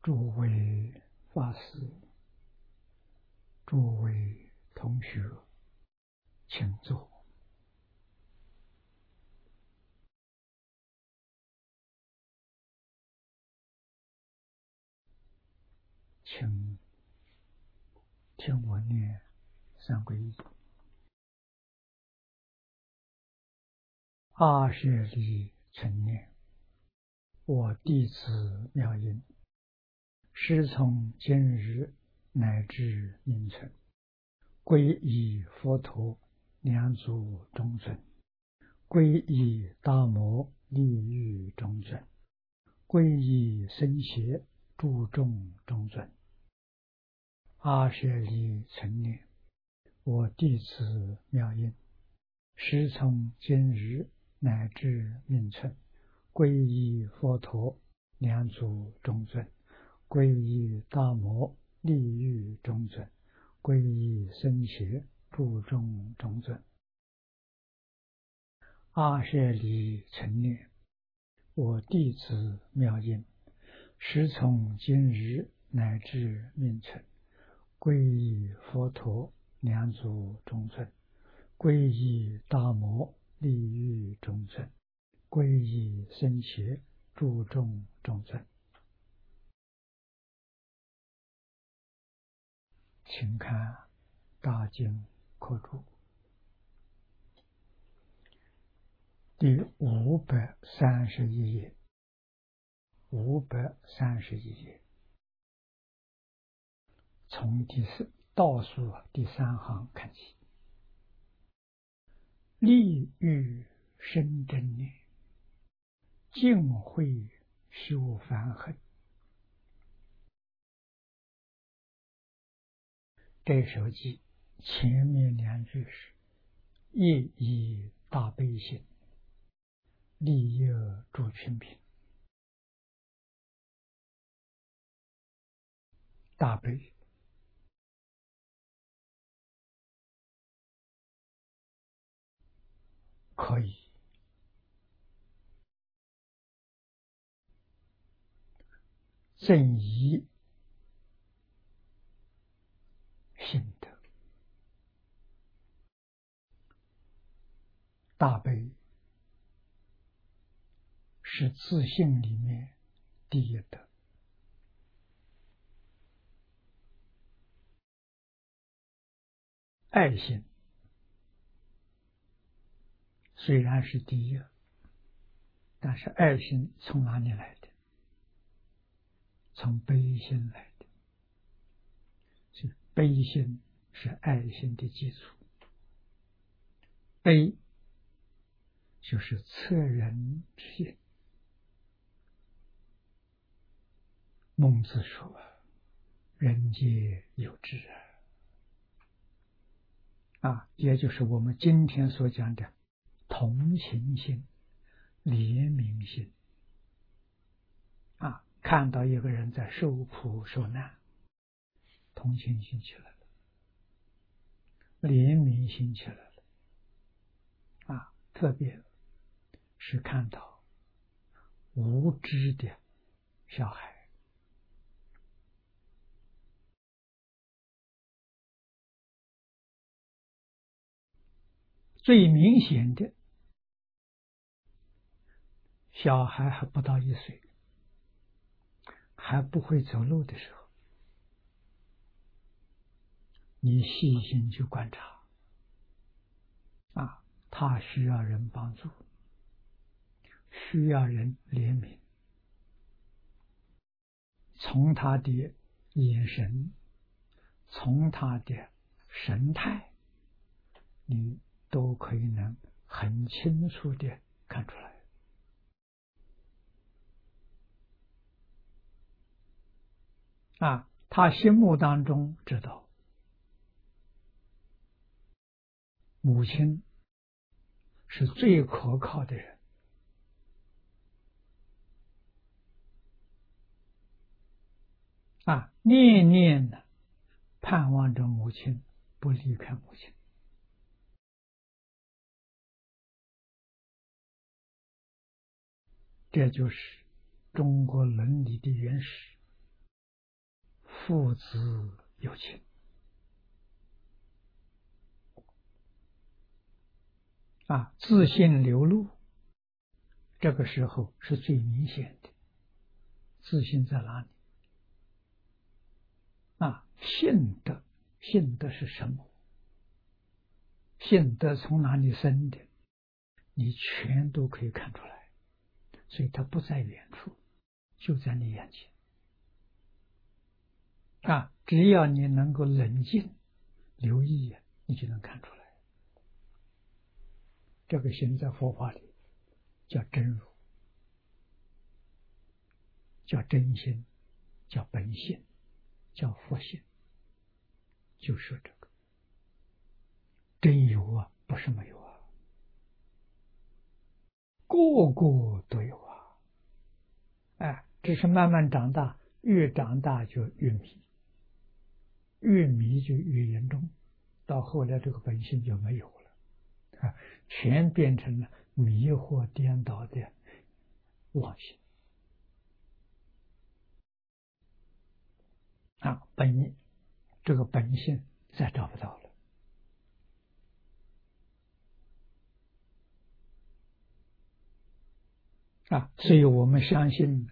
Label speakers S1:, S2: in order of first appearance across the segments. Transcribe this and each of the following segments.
S1: 诸位法师、诸位同学，请坐。请听我念三皈依。阿舍利成念，我弟子妙音，师从今日乃至命存，皈依佛陀，两足中尊；皈依大摩，利欲中尊；皈依僧伽，诸众中尊。阿舍利成念，我弟子妙音，师从今日乃至命存，皈依佛陀，两足中尊；皈依大摩，利欲中尊；皈依僧伽，诸众中尊。阿舍利成念，我弟子妙音，师从今日乃至命存，皈依佛陀，两足中尊；皈依大摩，利欲中尊；皈依僧伽，诸众中尊。请看大经课注第531页，531页，从倒数第3行看起。利欲生真念，净慧修梵行。这首记前面2句是业以大悲心，利益诸群品。大悲可以增益心得，大悲是自信里面第一德。爱心虽然是第一，但是爱心从哪里来的？从悲心来的。所以悲心是爱心的基础。悲就是恻人之心。孟子说：“人皆有之也就是我们今天所讲的同情心、怜悯心。看到一个人在受苦受难，同情心起来了，怜悯心起来了。特别是看到无知的小孩，最明显的，小孩还不到1岁，还不会走路的时候，你细心去观察，他需要人帮助，需要人怜悯，从他的眼神，从他的神态，你都可以能很清楚地看出来。他心目当中知道母亲是最可靠的人，念念的盼望着母亲不离开母亲。这就是中国伦理的原始。 父子有情自信流露，这个时候是最明显的。自信在哪里？信德，信德是什么？信德从哪里生的？你全都可以看出来，所以它不在远处，就在你眼前。只要你能够冷静留意，你就能看出来。这个心在佛法里叫真如，叫真心，叫本性，叫佛性，就说这个真有不是没有个个都有只是慢慢长大，越长大就越迷，越迷就越严重，到后来这个本性就没有了全变成了迷惑颠倒的妄心这个本性再找不到了所以我们相信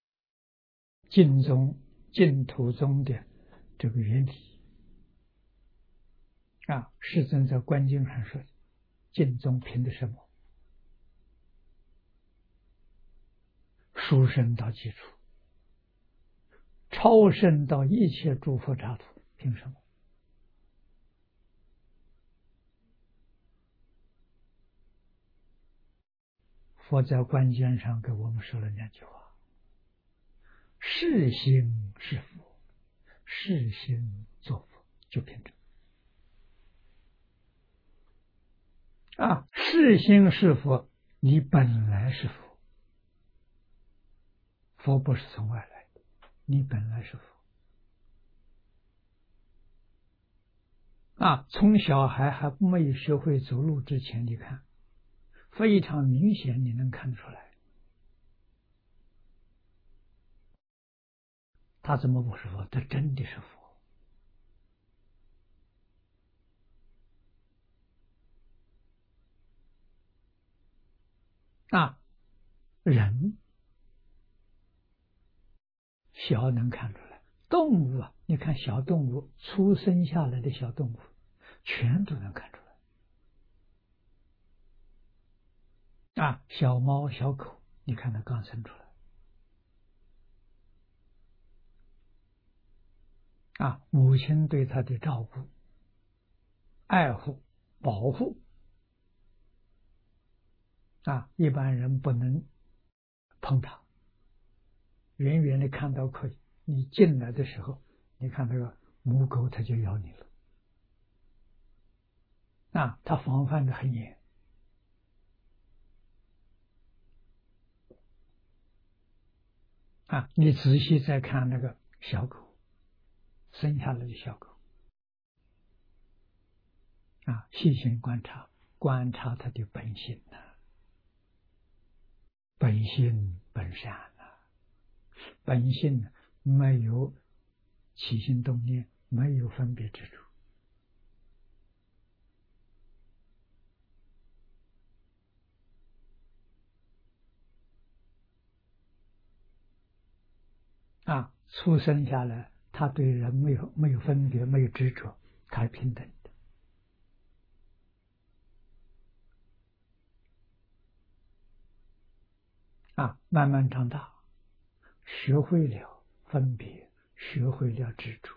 S1: 净土宗的这个原理世尊在观经上说，净宗凭的什么？殊胜到基础，超胜到一切诸佛刹土，凭什么？佛在观经上给我们说了两句话：是心是佛，是心作佛，就凭这是心是佛，你本来是佛，佛不是从外来的，你本来是佛从小孩还没有学会走路之前，你看非常明显，你能看出来，他怎么不是佛？他真的是佛人小能看出来，动物你看小动物出生下来的小动物，全都能看出来小猫小狗，你看它刚生出来母亲对它的照顾、爱护、保护一般人不能碰它，远远的看到可以，你进来的时候，你看那个母狗，它就咬你了它防范的很严你仔细再看那个小狗，生下来的小狗细心观察，观察它的本性本性本善本性没有起心动念，没有分别之处出生下来，他对人没有分别，没有执着，他是平等的慢慢长大，学会了分别，学会了执着，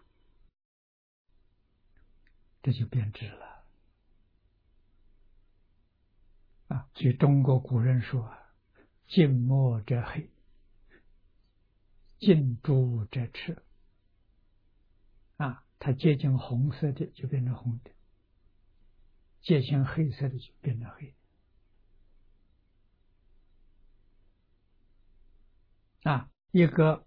S1: 这就变质了所以中国古人说近墨者黑，近朱者赤它接近红色的就变成红的，接近黑色的就变成黑一个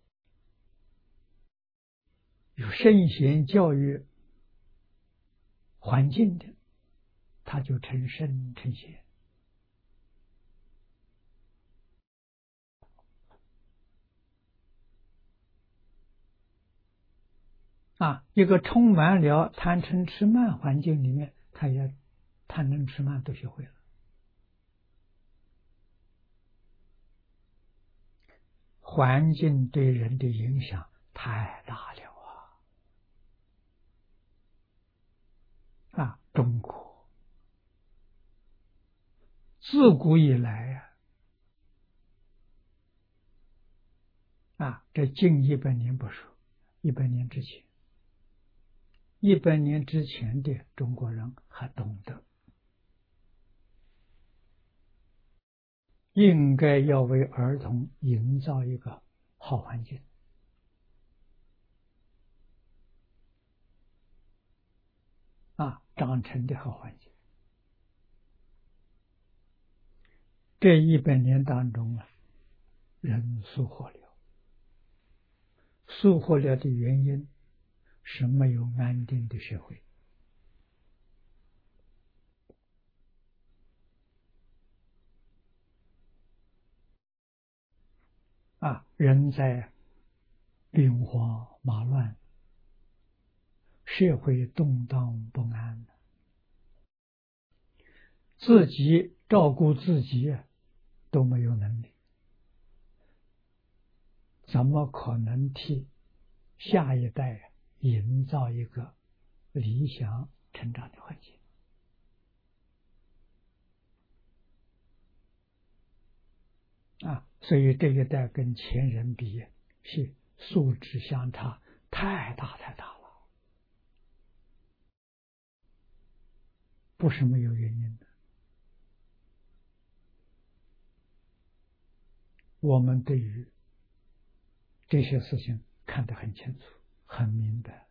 S1: 有圣贤教育环境的，他就成圣成贤一个充满了贪嗔痴慢环境里面，他也贪嗔痴慢都学会了。环境对人的影响太大了中国自古以来这近100年不说，100年之前，100年之前的中国人还懂得，应该要为儿童营造一个好环境。长成的好环境。这100年当中人疏忽了，疏忽了的原因是没有安定的社会。人在兵荒马乱，社会动荡不安，自己照顾自己都没有能力，怎么可能替下一代营造一个理想成长的环境？所以这一代跟前人比，是素质相差太大了，不是没有原因的。我们对于这些事情看得很清楚，很明白。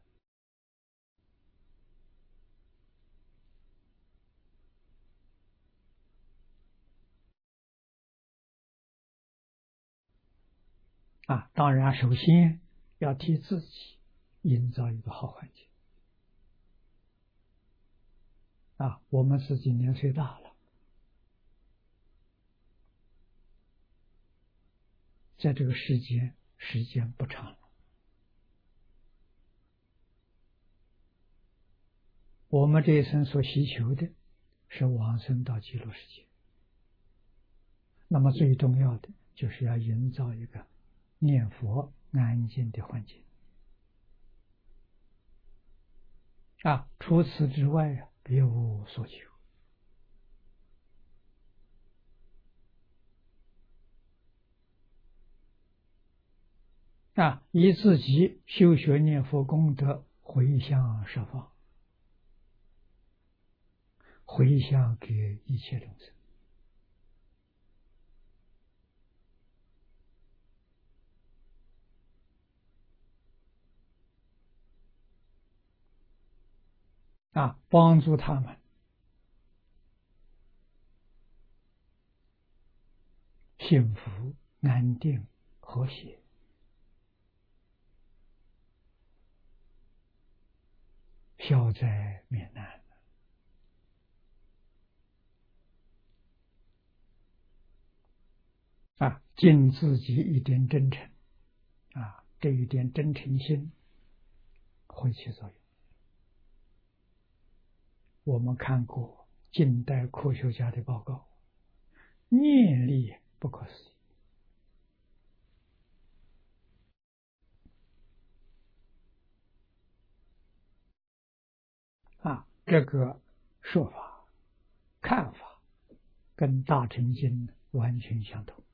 S1: 当然首先要替自己营造一个好环境。我们自己年岁大了，在这个时间不长了，我们这一生所希求的是往生到极乐世界。那么最重要的就是要营造一个念佛安静的环境。除此之外别无所求。以自己修学念佛功德回向十方，回向给一切众生。帮助他们幸福、安定、和谐，消灾免难。尽自己一点真诚，这一点真诚心会起作用。我们看过近代科学家的报告，念力不可思议。这个说法、看法跟大乘经完全相同。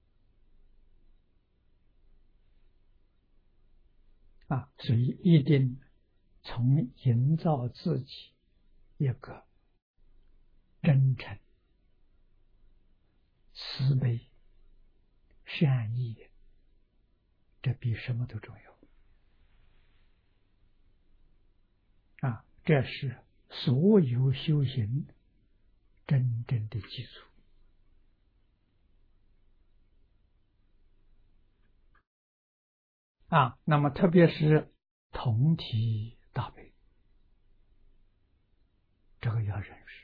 S1: 所以一定从营造自己一个真诚、慈悲、善意，这比什么都重要。这是所有修行真正的基础。那么特别是同体大悲，这个要认识。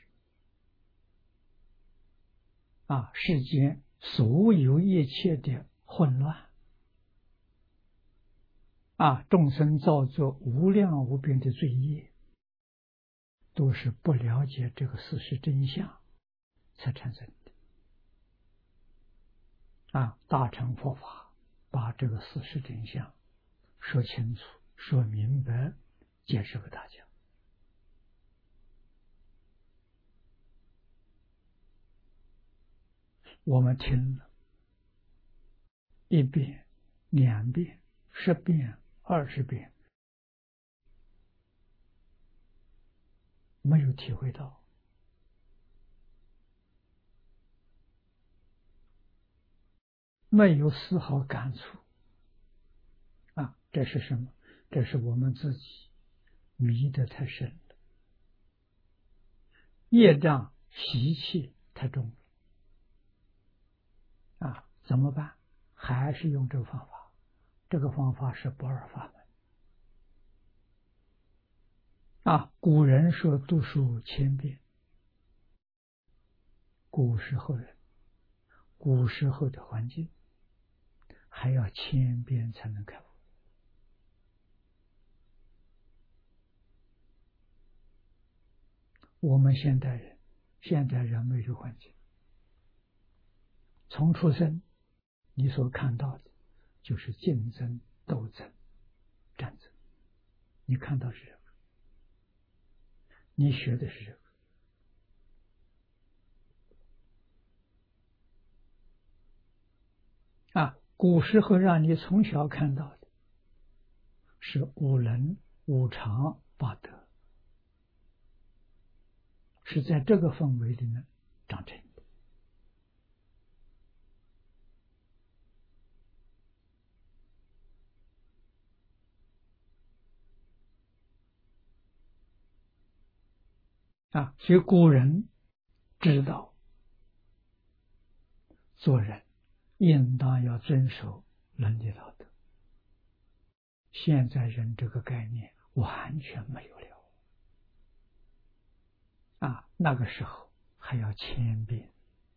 S1: 世间所有一切的混乱， 众生造作无量无边的罪业，都是不了解这个事实真相才产生的。大乘佛法把这个事实真相说清楚、说明白，解释给大家。我们听了1遍、2遍、10遍、20遍，没有体会到，没有丝毫感触。这是什么？这是我们自己迷得太深了，业障习气太重了。怎么办？还是用这个方法。这个方法是不二法门。古人说读书千遍，古时候人，古时候的环境，还要1000遍才能开悟。我们现代人没有环境，从出生你所看到的就是竞争、斗争、战争，你看到是这个，你学的是这个。古时候让你从小看到的是五伦、五常、八德，是在这个氛围里面长成的。所以古人知道做人应当要遵守伦理道德，现在人这个概念完全没有了。那个时候还要1000遍，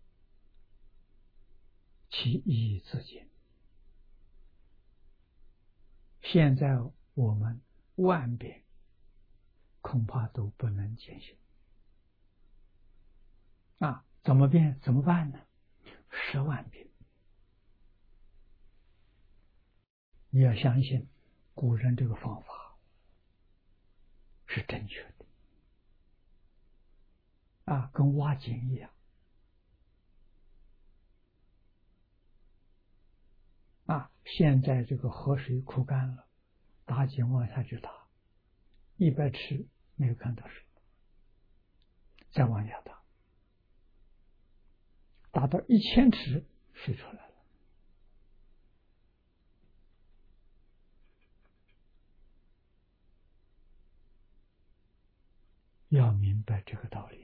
S1: 其义自见。现在我们10000遍恐怕都不能践行。怎么办呢？10万遍。你要相信古人这个方法是正确的。跟挖井一样。现在这个河水枯干了，打井往下去打，100尺没有看到水，再往下打，打到1000尺，水出来了。要明白这个道理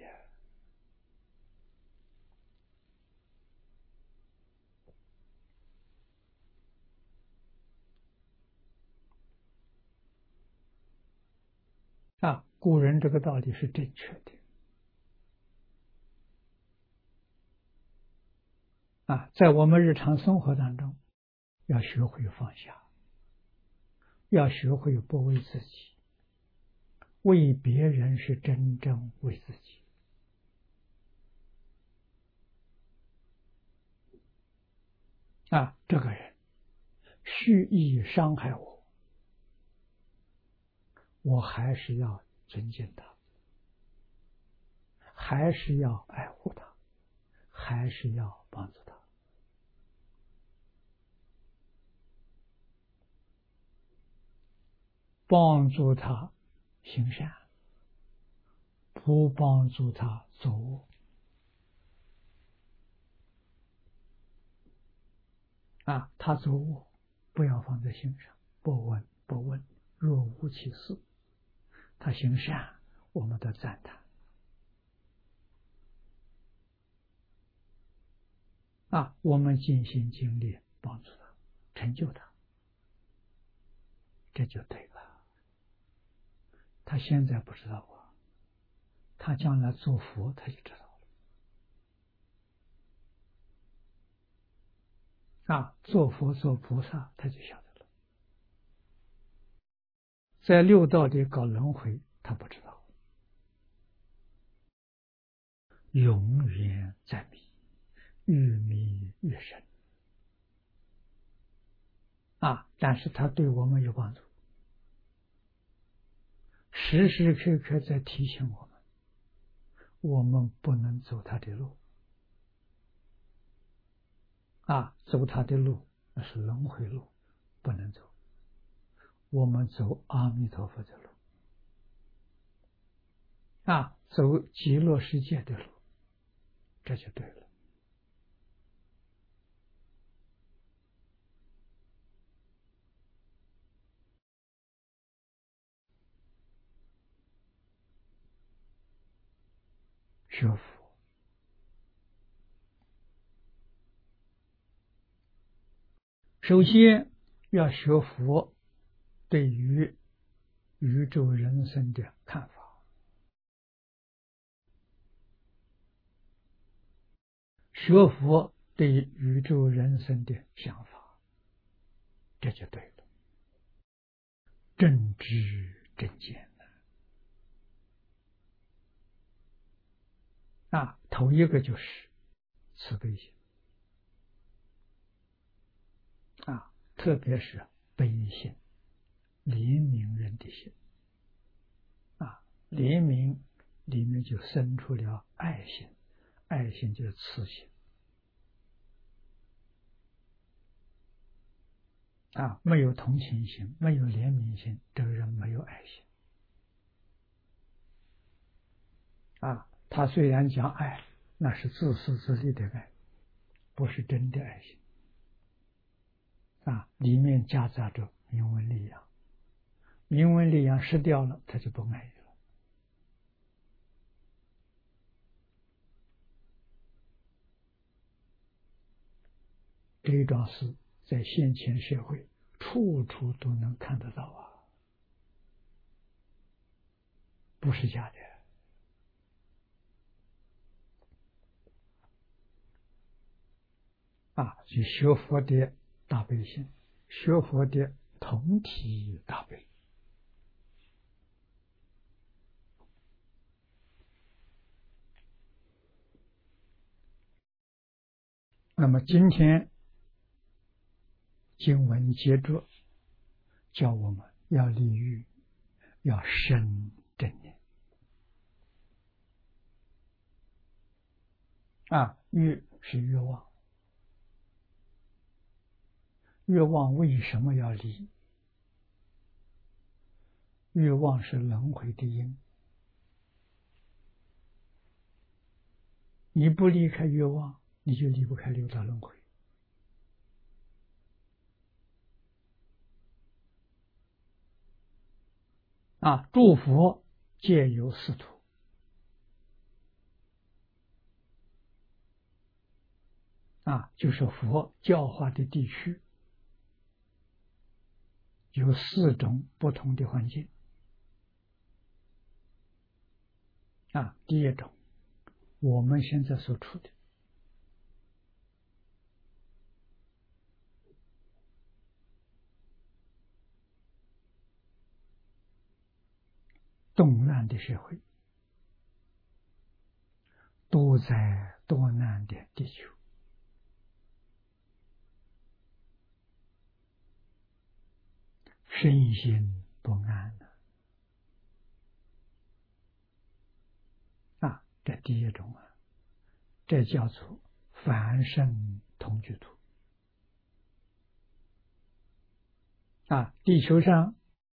S1: 古人这个道理是正确的。在我们日常生活当中，要学会放下，要学会不为自己，为别人是真正为自己。这个人蓄意伤害我，我还是要尊敬他，还是要爱护他，还是要帮助他。帮助他行善，不帮助他作恶。他作恶不要放在心上，不问，若无其事。他行善，我们都赞叹。我们尽心尽力帮助他，成就他，这就对了。他现在不知道他将来做佛他就知道了。做佛做菩萨他就晓得了。 在六道里搞轮回，他不知道，永远在迷，越迷越深但是他对我们有帮助，时时刻刻在提醒我们不能走他的路走他的路那是轮回路，不能走，我们走阿弥陀佛的路走极乐世界的路，这就对了。学佛首先要学佛对于宇宙人生的看法，学佛对于宇宙人生的想法，这就对了，正知正见头一个就是慈悲心特别是悲心，怜悯人的心怜悯里面就生出了爱心，爱心就是慈心没有同情心，没有怜悯心，这个人没有爱心他虽然讲爱，那是自私自利的爱，不是真的爱心里面夹杂着名闻利养，名闻利养失掉了，他就不爱了。这一桩事在现前社会处处都能看得到不是假的去学佛的大悲心，学佛的同体大悲那么今天经文接着教我们要立欲，要生正念欲是欲望，欲望为什么要离？欲望是轮回的因，你不离开欲望，你就离不开六道轮回诸佛皆有四土就是佛教化的地区有四种不同的环境第一种我们现在所处的动乱的社会，多灾多难的地球身心不安这第一种这叫做凡圣同居土地球上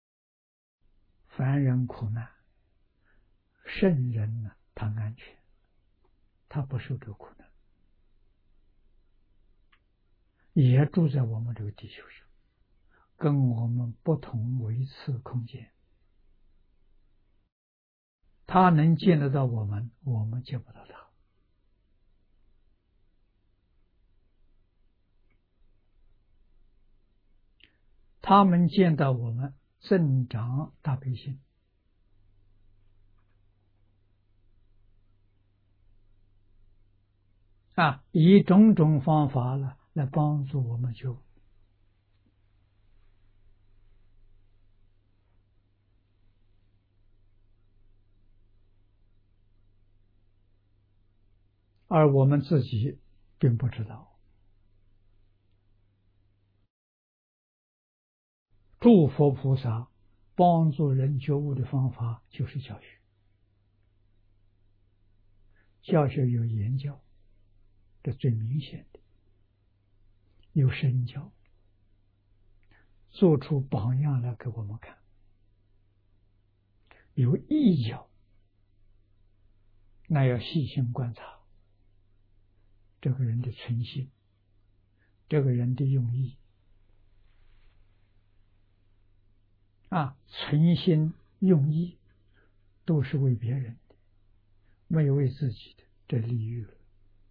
S1: 凡人苦难，圣人他安全，他不受这个苦难，也住在我们这个地球上，跟我们不同维次空间，他能见得到我们，我们见不到他他们见到我们增长大悲心以种种方法来帮助我们修而我们自己并不知道。诸佛菩萨帮助人觉悟的方法就是教学，教学有言教，这最明显的；有身教，做出榜样来给我们看；有义教，那要细心观察这个人的存心，这个人的用意。存心用意都是为别人的，没有为自己的，这利益了。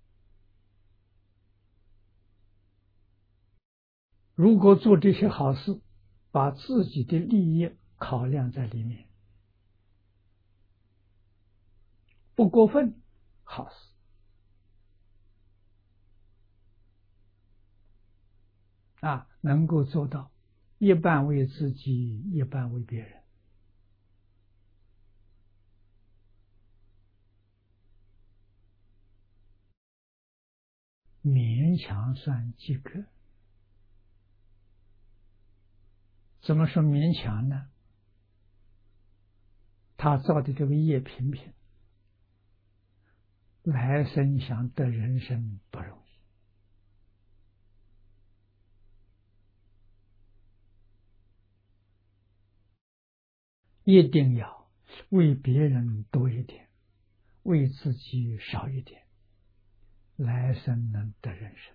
S1: 如果做这些好事，把自己的利益考量在里面，不过分，好事。能够做到一半为自己，一半为别人，勉强算及格。怎么说勉强呢？他造的这个业平平，来生想得人生不容易，一定要为别人多一点，为自己少一点，来生能得人生。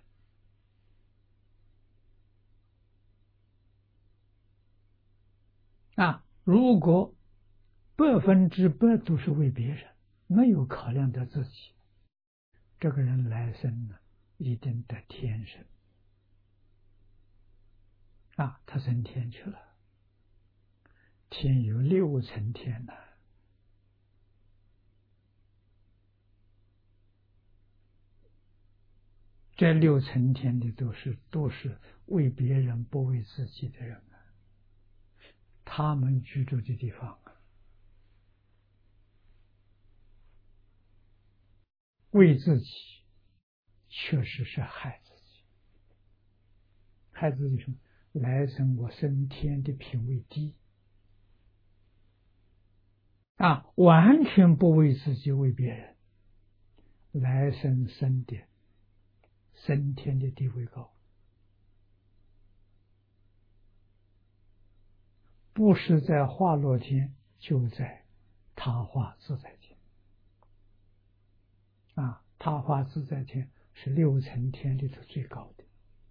S1: 如果100%都是为别人，没有考量到自己，这个人来生呢，一定得天生。他升天去了，天有6层天呢。这6层天的都是为别人不为自己的人他们居住的地方为自己确实是害自己，害自己什么？来生我升天的品位低完全不为自己为别人，来生升天的地位高，不是在化乐天，就在他化自在天他化自在天是6层天里头最高的。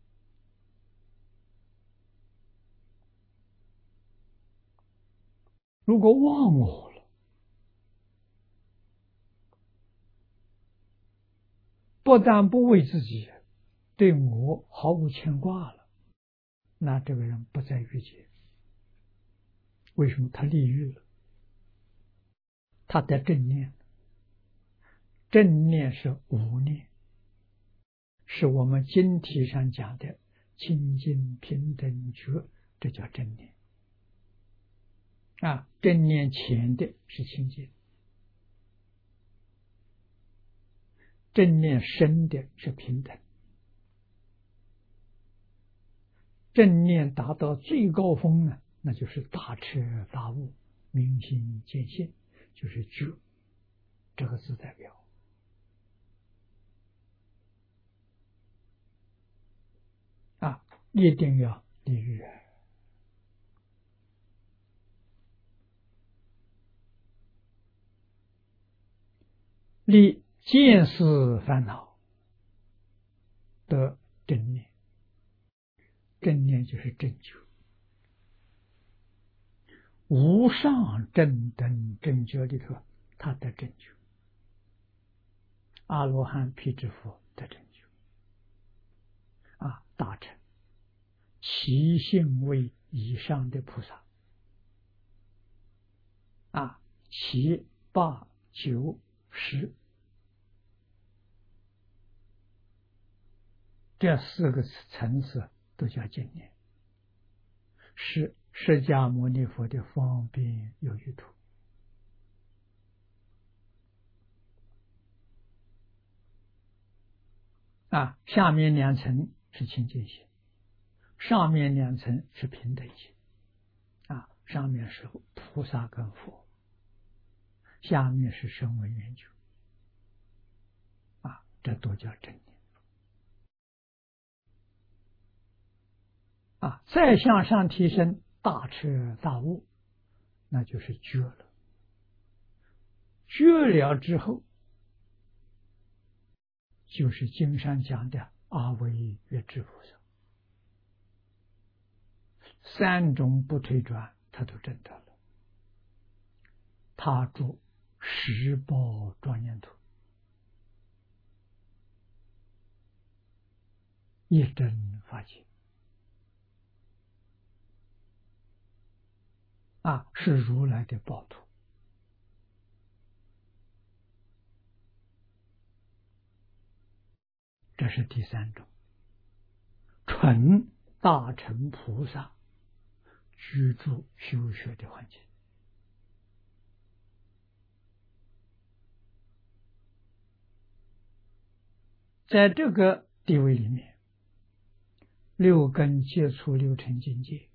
S1: 如果忘我了，不但不为自己，对我毫无牵挂了，那这个人不在欲界。为什么？他利欲了，他得正念。正念是无念，是我们经题上讲的清净平等觉，这叫正念正念前的是清净，正念深的是平等，正念达到最高峰呢，那就是大彻大悟，明心见性，就是觉这个字代表一定要利欲利见思烦恼的正念，正念就是正觉，无上正等正觉里头，他得正觉，阿罗汉、辟支佛得正觉大乘其性为以上的菩萨7、8、9、10这4个层次都叫正念，是释迦牟尼佛的方便有余土下面两层是清净心，上面两层是平等心。上面是菩萨跟佛，下面是声闻缘觉。这都叫正念。再向上提升，大彻大悟，那就是觉了。觉了之后，就是经上讲的阿惟越致菩萨，三种不退转，他都证得了。他住十宝庄严土，一真法界。是如来的宝土。这是第三种，纯大乘菩萨居住修学的环境。在这个地位里面，六根接触六尘境界，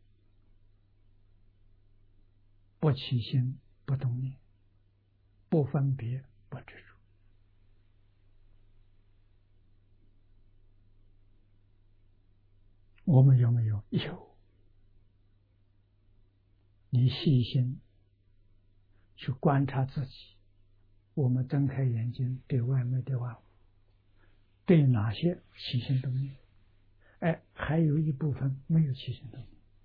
S1: 不起心，不动念，不分别，不执着。我们有没有？有。你细心去观察自己，我们睁开眼睛对外面的万物，对哪些起心动念？还有一部分没有起心动念。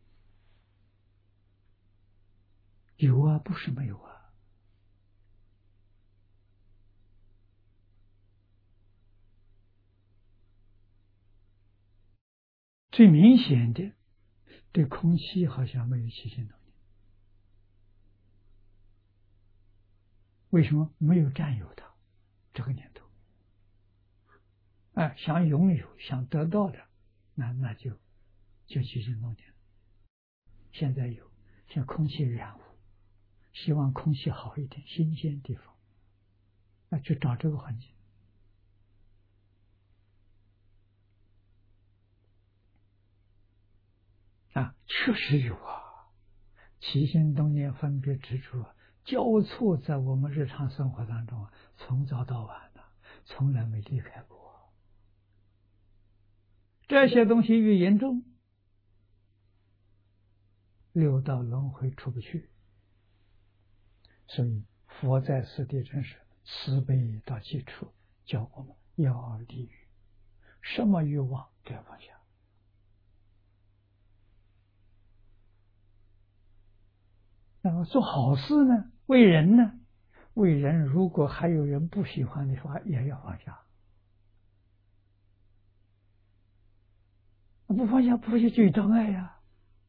S1: 有啊，不是没有啊。最明显的，对空气好像没有起心动念。为什么？没有占有它这个念头。想拥有，想得到的，那就起心动念。现在有，像空气染污，希望空气好一点，新鲜地方，去找这个环境。确实有啊，起心动念、分别执着交错在我们日常生活当中，从早到晚的，从来没离开过。这些东西越严重，六道轮回出不去。所以佛在此地真是慈悲到极处，教我们要离欲，什么欲望都要放下。那么做好事呢？为人呢？为人如果还有人不喜欢的话，也要放下。不放下，就有障碍呀，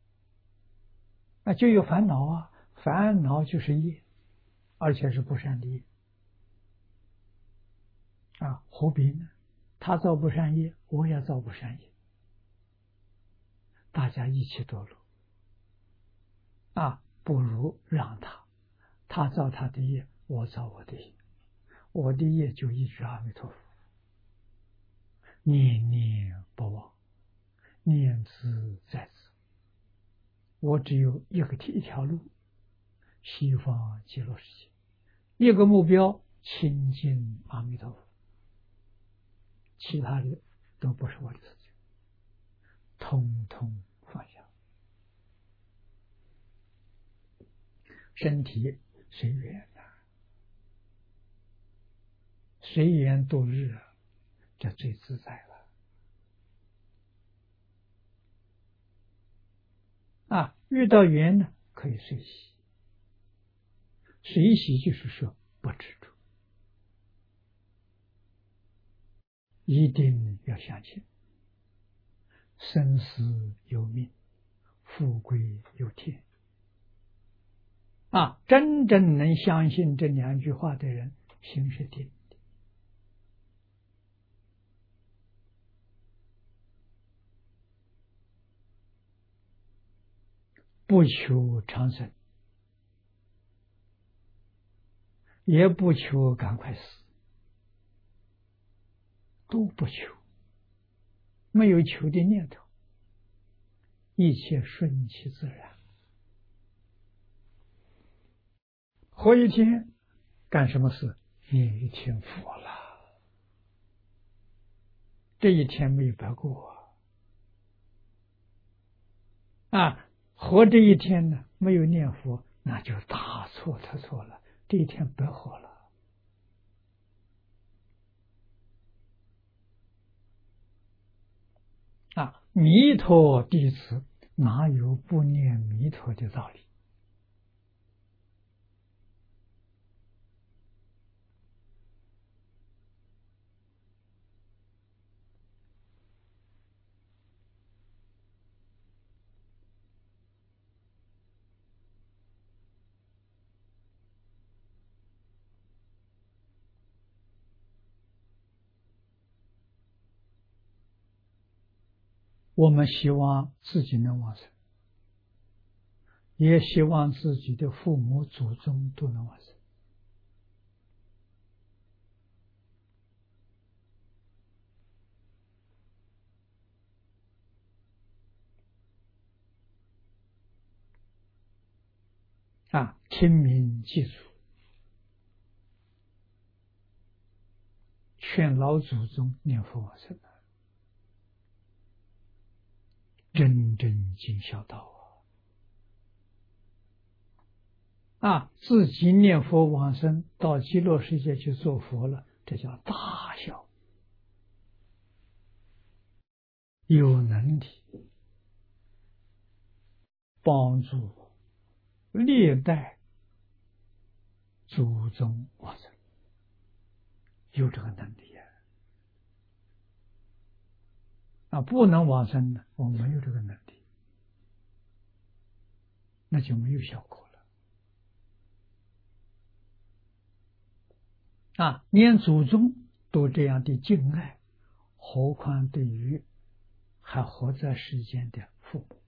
S1: 就有烦恼啊。烦恼就是业，而且是不善的业。何必呢？他造不善业，我也造不善业，大家一起堕落。不如让他造他的业，我造我的业，我的业就一直阿弥陀佛，念念不忘，念兹在兹。我只有一条路，西方极乐世界，一个目标，亲近阿弥陀佛，其他的都不是我的事情，通通放下。身体随缘随缘度日，这最自在了。遇到缘呢，可以随喜，随喜就是说不执着，一定要相信生死有命，富贵有天。真正能相信这两句话的人，心是定的。不求长生，也不求赶快死，都不求， 没有求的念头，一切顺其自然。活一天干什么事？念一天佛了，这一天没有白过啊！活这一天呢，没有念佛，那就大错特错了，这一天白活了。弥陀弟子哪有不念弥陀的道理？我们希望自己能往生，也希望自己的父母祖宗都能往生。听明记住，劝老祖宗念佛往生，真正尽孝道自己念佛往生，到极乐世界去做佛了，这叫大孝。有能力帮助历代祖宗往生，有这个能力不能往生的，我们没有这个能力，那就没有效果了连祖宗都这样的敬爱，何况对于还活在世间的父母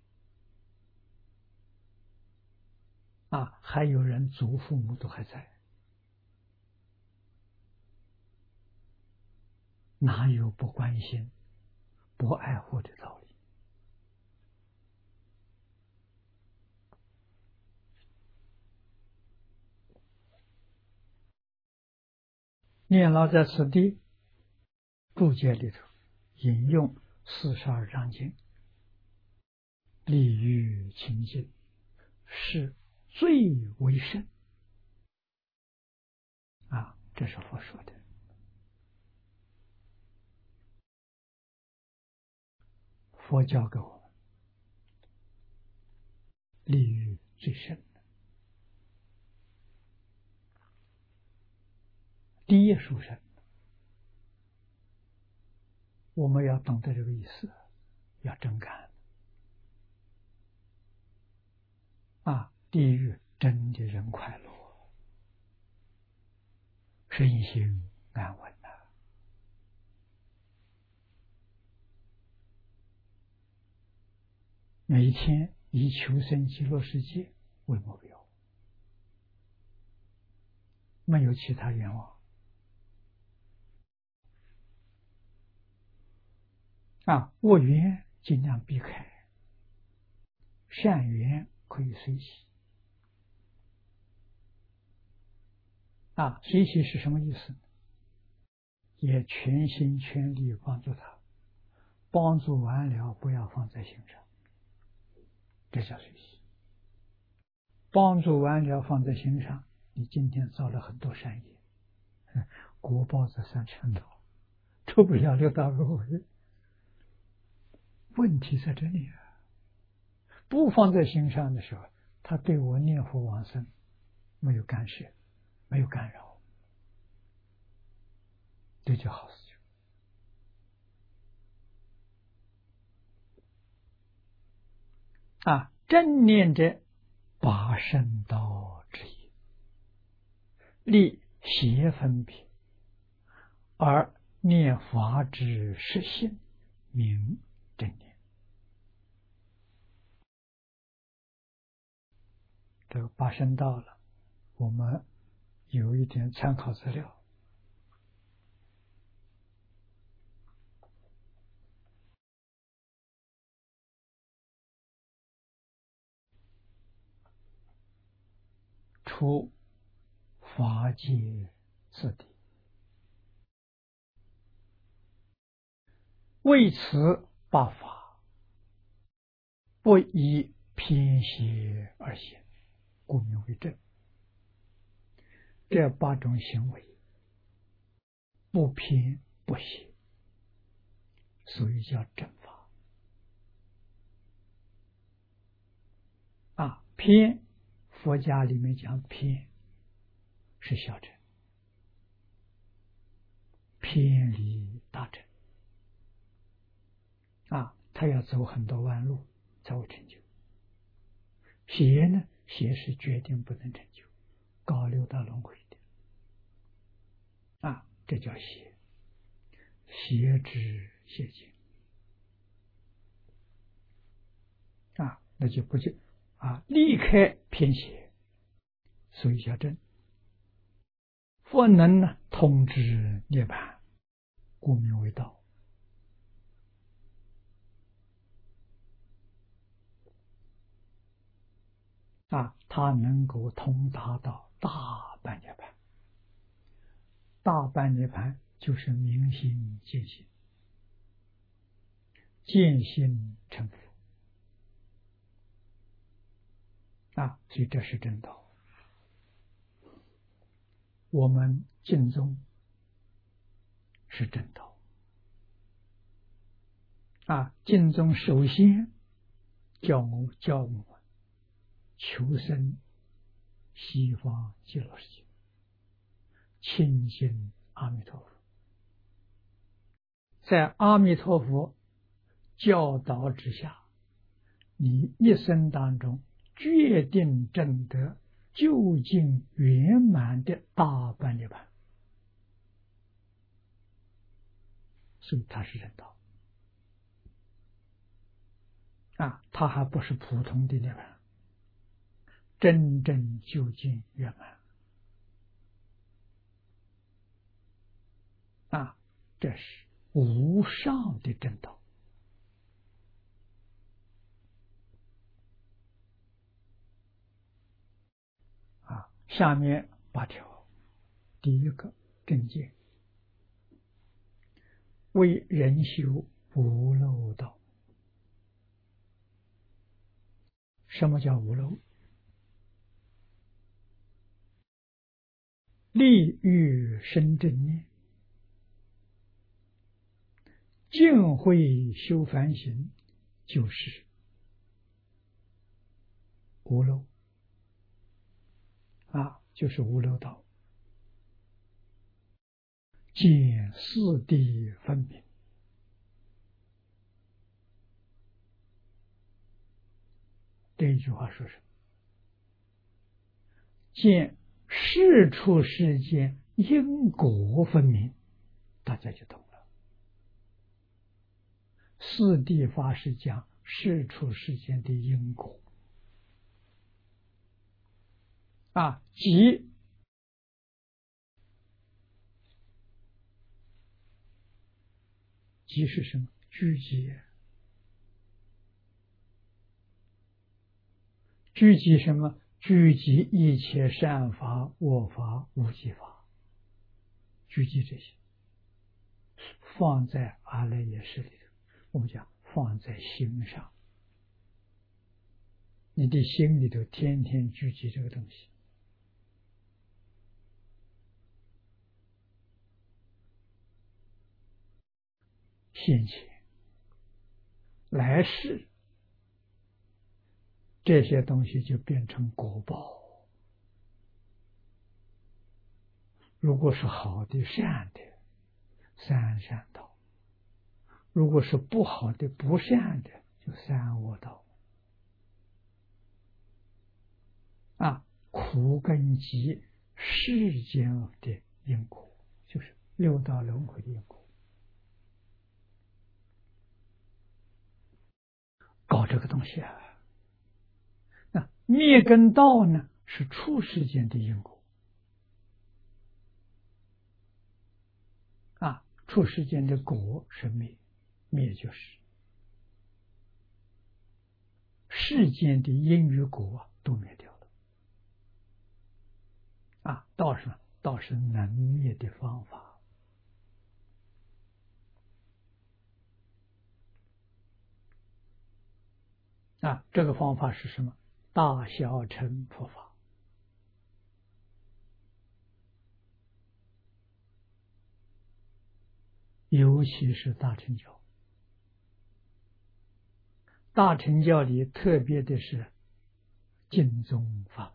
S1: 还有人祖父母都还在，哪有不关心不爱护的道理念老在此地注解里头引用42章经，利欲清净是最为甚这是佛说的。佛教给我们利欲最甚，第一殊胜，我们要懂得这个意思，要真干地狱真的人快乐，身心安稳每天以求生极乐世界为目标，没有其他愿望恶缘尽量避开，善缘可以随喜随喜是什么意思？也全心全力帮助他，帮助完了不要放在心上，这叫随喜。帮助完了放在心上，你今天造了很多善业，果报在三千道，出不了六道轮回。问题在这里不放在心上的时候，他对我念佛往生没有干涉，没有干扰，这就好事情正念者八圣道之一，立邪分别，而念法之实性，名正念。这个八圣道了，我们有一点参考资料。 出法界次第。为此八法不以偏邪而行，故名为正。这八种行为不偏不邪，所以叫正法。偏，佛家里面讲偏是小乘，偏离大乘。他要走很多弯路才会成就。邪呢？邪是决定不能成就，搞六道轮回的。这叫邪，邪知邪见。那就不就离开偏邪，所以叫正。佛能呢通知涅槃，故名为道。他能够通达到大般涅槃。大般涅槃就是明心见性，见性成佛。所以这是正道。我们净宗是正道。净宗首先教我们求生西方极乐世界，亲近阿弥陀佛。在阿弥陀佛教导之下，你一生当中决定证得究竟圆满的大般涅槃，所以它是正道。它还不是普通的涅槃，真正究竟圆满。这是无上的正道。下面8条，第一个正见，为人修无漏道。什么叫无漏？利欲生正念，净慧修梵行，就是无漏。就是无漏道，见四谛分明。这一句话说什么？见事出世间因果分明，大家就懂了。四谛法是讲事出世间的因果。即是什么？聚集。聚集什么？聚集一切善法、恶法、无记法，聚集这些，放在阿赖耶识里头。我们讲放在心上，你的心里头天天聚集这个东西。现前来世，这些东西就变成果报。如果是好的善的，三善道；如果是不好的不善的，就三恶道。苦根基世间的因果，就是六道轮回的因果。搞这个东西那灭根道呢，是出世间的因果。出世间的果是灭，灭就是世间的因与果都灭掉了。 道是道是能灭的方法。这个方法是什么？大小乘佛法。尤其是大乘教，大乘教里特别的是经宗法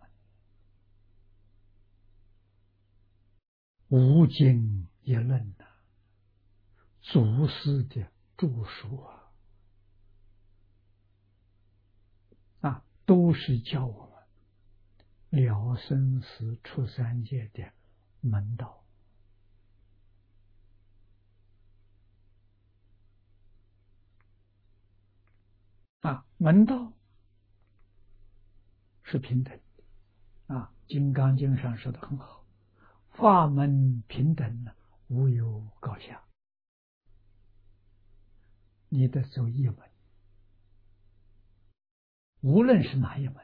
S1: 门，无经一论祖师的著述都是教我们了生死出三界的门道。门道是平等的金刚经上说的很好，法门平等无有高下。你得走一门，无论是哪一门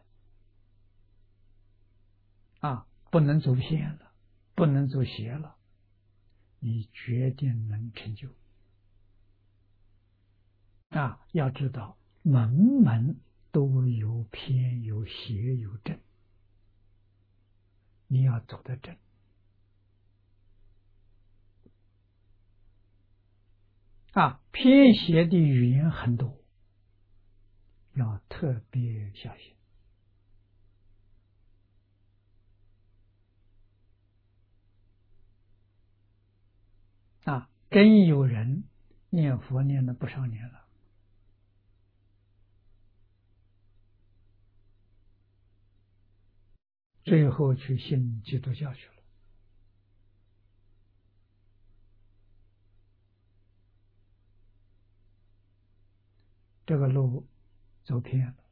S1: 不能走偏了，不能走邪了，你决定能成就。要知道门门都有偏有邪有正，你要走得正偏邪的语言很多，要特别小心真有人念佛念了不少年了，最后去信基督教去了。这个路走偏了，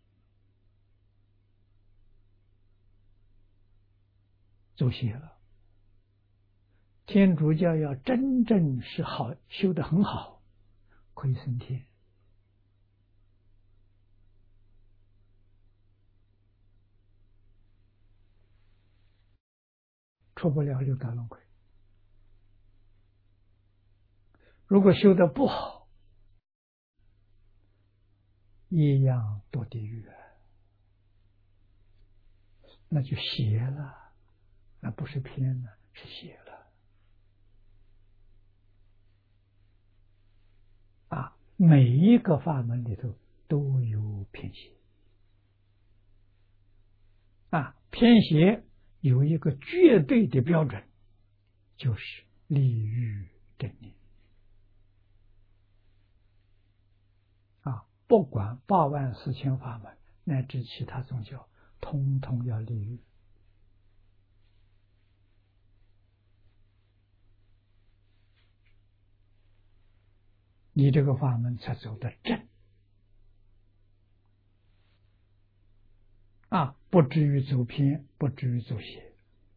S1: 走邪了。天主教要真正是好，修得很好，可以升天。出不了六道轮回。如果修得不好，一样堕地狱那就邪了，那不是偏了，是邪了每一个法门里头都有偏邪偏邪有一个绝对的标准，就是利欲正念不管84000法门乃至其他宗教，通通要利欲。你这个法门才走得正不至于走偏，不至于走邪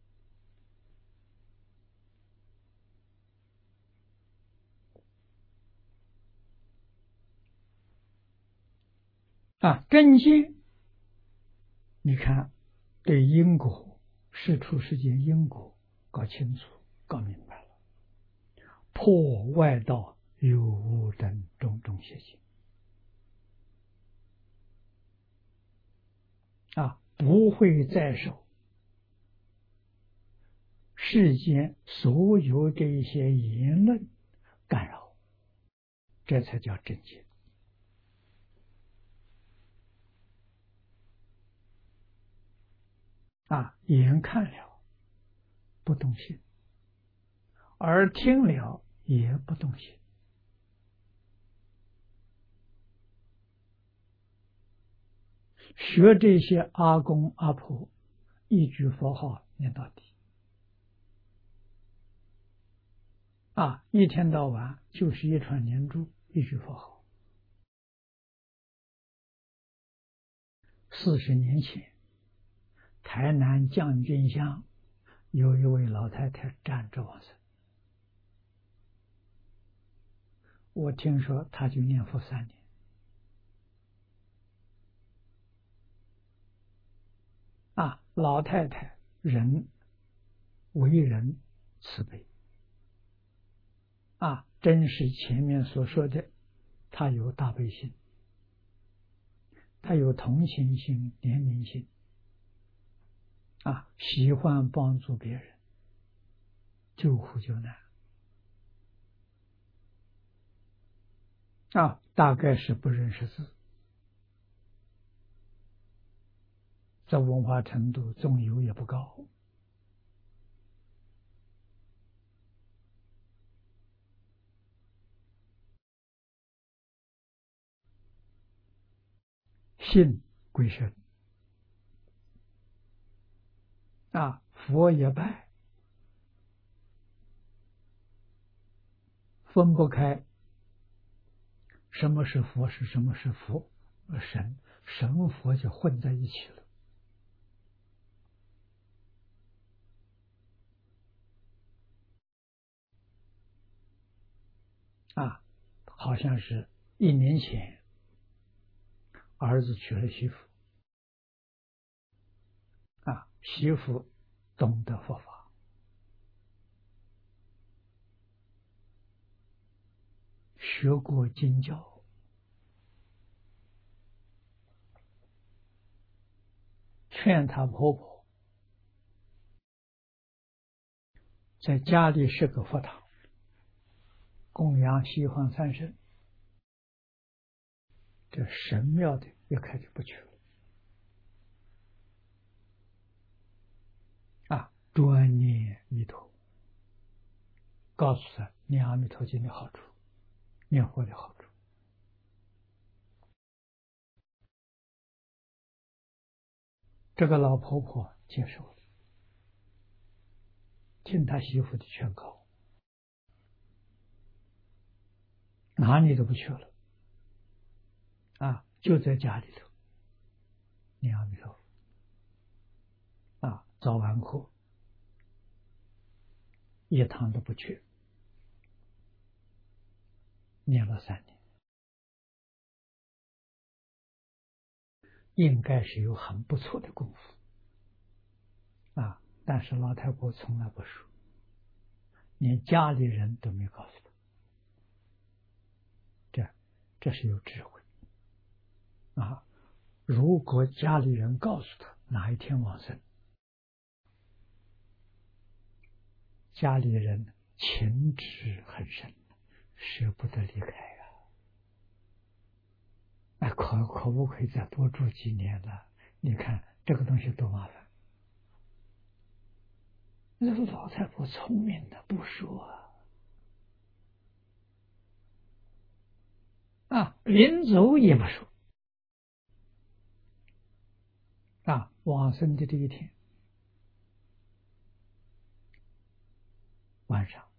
S1: 根基，你看对因果事出世间因果搞清楚搞明白了，破外道有无等种种邪性不会再受世间所有这一些言论干扰，这才叫正见眼看了不动心，耳听了也不动心，学这些阿公阿婆一句佛号念到底一天到晚就是一串念珠，一句佛号。40年前，台南将军乡有一位老太太站着往生，我听说她就念佛3年老太太人为人慈悲正是前面所说的，他有大悲心，他有同情心、怜悯心喜欢帮助别人，救苦救难大概是不认识字，这文化程度纵有也不高。信归身佛也拜，分不开什么是佛，是什么是佛神，神佛就混在一起了好像是1年前儿子娶了媳妇媳妇懂得佛法，学过经教，劝她婆婆在家里设个佛堂，供养西方三圣，这神庙的一开就不去了专念弥陀，告诉他念阿弥陀经的好处，念佛的好处这个老婆婆接受了，听他媳妇的劝告，哪里都不去了就在家里头念阿弥陀佛早晚课一堂都不去，念了3年，应该是有很不错的功夫但是老太婆从来不说，连家里人都没告诉他，这是有智慧如果家里人告诉他哪一天往生，家里人情执很深，舍不得离开可不可以再多住几年了？你看这个东西多麻烦。那个老太婆聪明的不说临走也不说往生的这一天晚上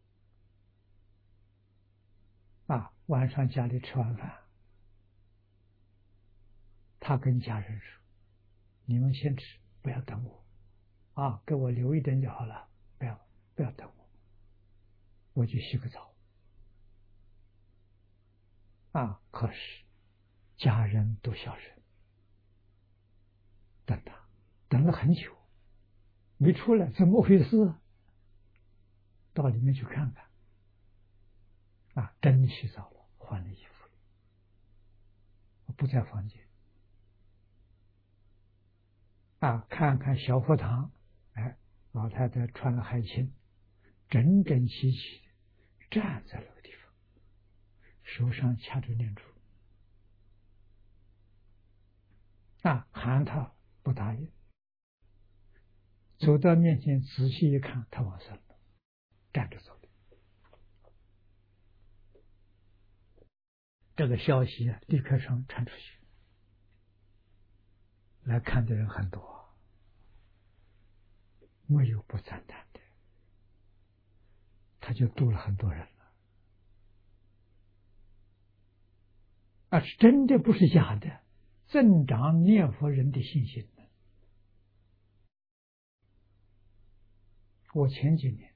S1: 晚上家里吃完饭，他跟家人说：“你们先吃，不要等我给我留一点就好了，不要等我去洗个澡可是家人都孝顺，等他等了很久没出来，怎么回事？到里面去看看真洗澡了，换了衣服了，不在房间看看小佛堂，老太太穿了海青，整整齐齐的站在那个地方，手上掐着念珠喊他不答应，走到面前仔细一看，他往生了，站着走的。这个消息立刻传出去，来看的人很多，没有不赞叹的，他就度了很多人了是真的，不是假的，增长念佛人的信心。我前几年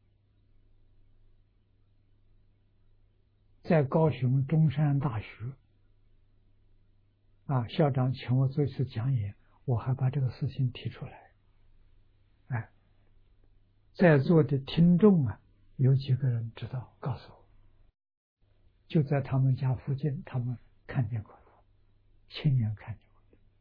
S1: 在高雄中山大学校长请我做一次讲演，我还把这个事情提出来在座的听众啊，有几个人知道？告诉我，就在他们家附近，他们看见过，亲眼看见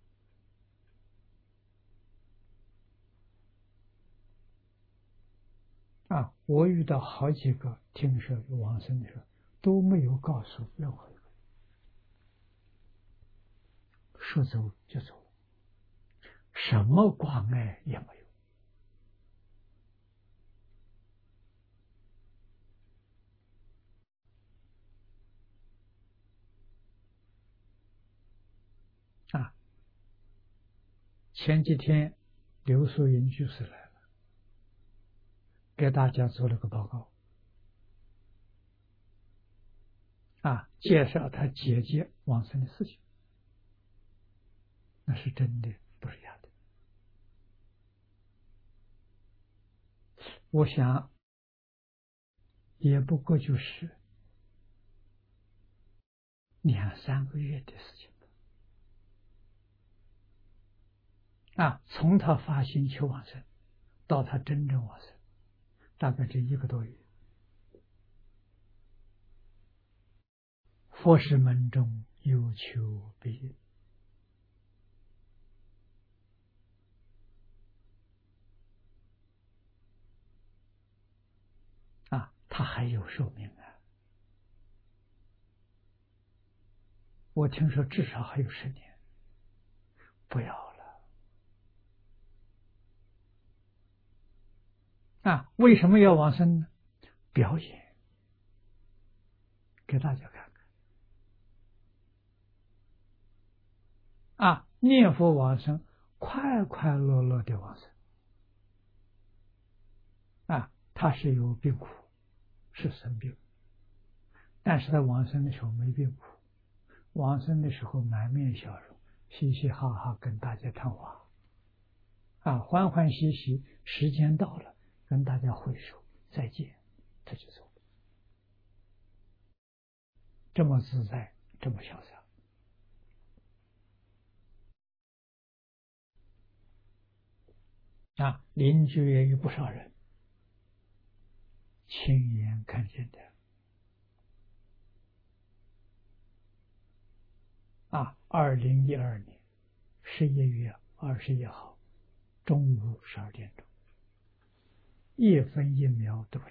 S1: 过。我遇到好几个听说往生的时候，都没有告诉任何一个人，说走就走，什么关爱也没有。前几天刘素云居士来了，给大家做了个报告，介绍他姐姐往生的事情，那是真的，不是假的。我想也不过就是2、3个月的事情从他发心求往生到他真正往生，大概这1个多月。佛事门中有求必应他还有寿命我听说至少还有10年，不要了为什么要往生呢？表演给大家看看念佛往生，快快乐乐的往生他是有病苦，是生病，但是他往生的时候没病苦，往生的时候满面笑容，嘻嘻哈哈跟大家谈话欢欢喜喜，时间到了跟大家挥手再见，他就走，这么自在，这么潇洒邻居也有不少人亲眼看见的2012年11月21号中午12点钟，1分1秒都不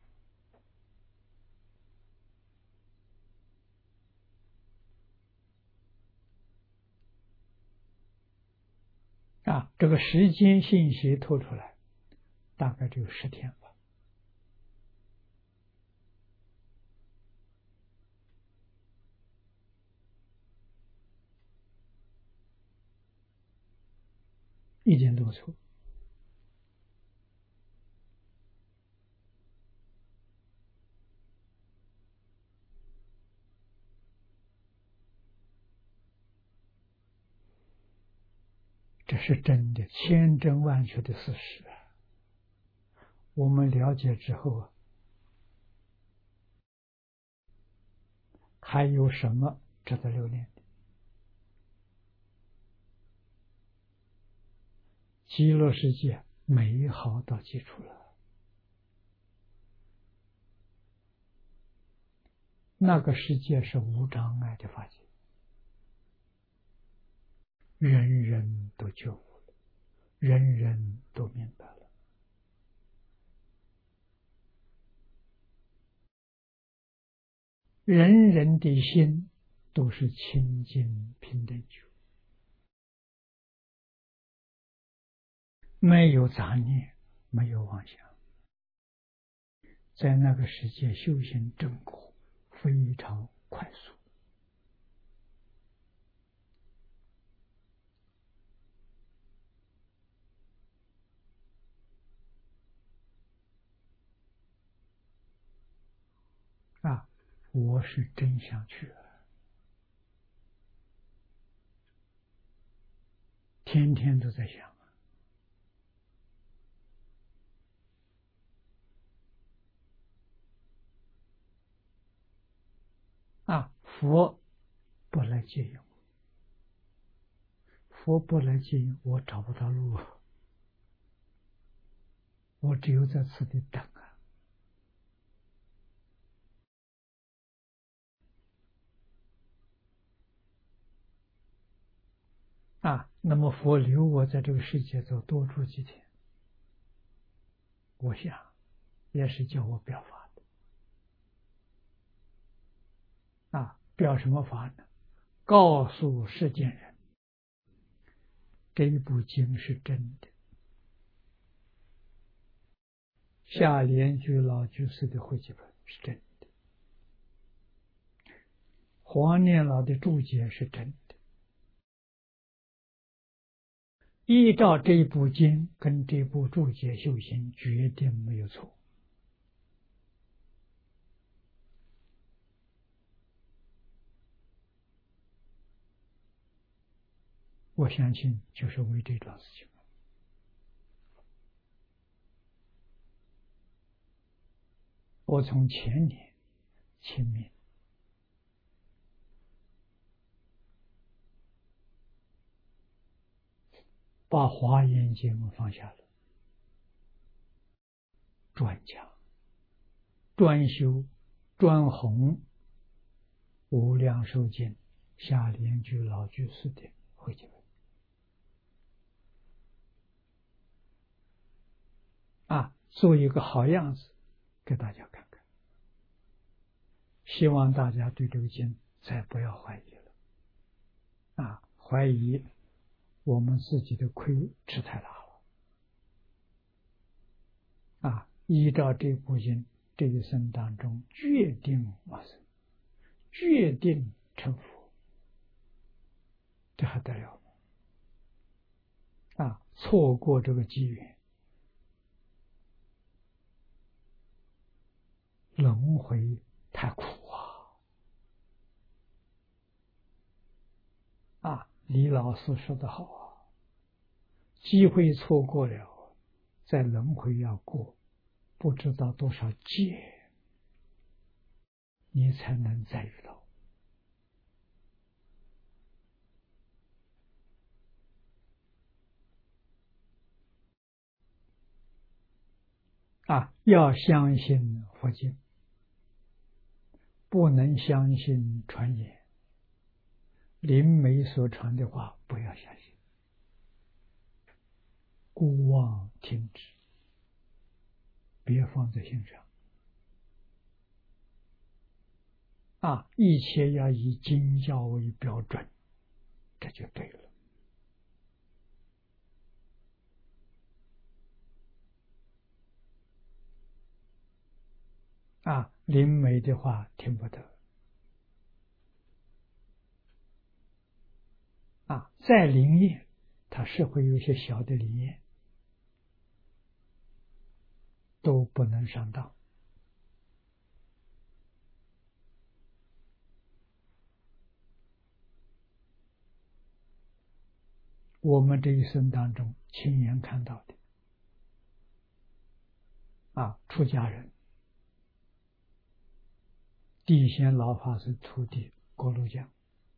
S1: 长这个时间信息透出来大概只有10天吧。一点都不错。这是真的，千真万确的事实我们了解之后还有什么值得留恋的？极乐世界美好到基础了，那个世界是无障碍的法界，人人都觉悟了，人人都明白了，人人的心都是清净平等觉，没有杂念，没有妄想，在那个世界修行正果非常快速我是真想去天天都在想佛不来接引佛不来接引我找不到路我只有在此地等那么佛留我在这个世界走多住几天，我想也是叫我表法的表什么法呢？告诉世间人，这一部经是真的，下莲居老居士的汇集本是真的，黄念老的注解是真的，依照这部经跟这部注解修行，决定没有错。我相信就是为这桩事情。我从前年清明把《华严经》放下了，专讲、专修、专弘无量寿经下莲居老居士的汇集本做一个好样子给大家看看，希望大家对这个经再不要怀疑了怀疑我们自己的亏吃太大了依照这部经这一生当中决定往生，决定成佛，这还得了错过这个机缘，轮回太苦李老师说得好机会错过了，在轮回要过不知道多少劫，你才能再遇到要相信佛经，不能相信传言。灵媒所传的话不要相信，姑妄听之，别放在心上一切要以经教为标准，这就对了灵媒的话听不得再灵验，它是会有些小的灵验，都不能上当我们这一生当中亲眼看到的出家人，地仙老法师徒弟郭鲁江，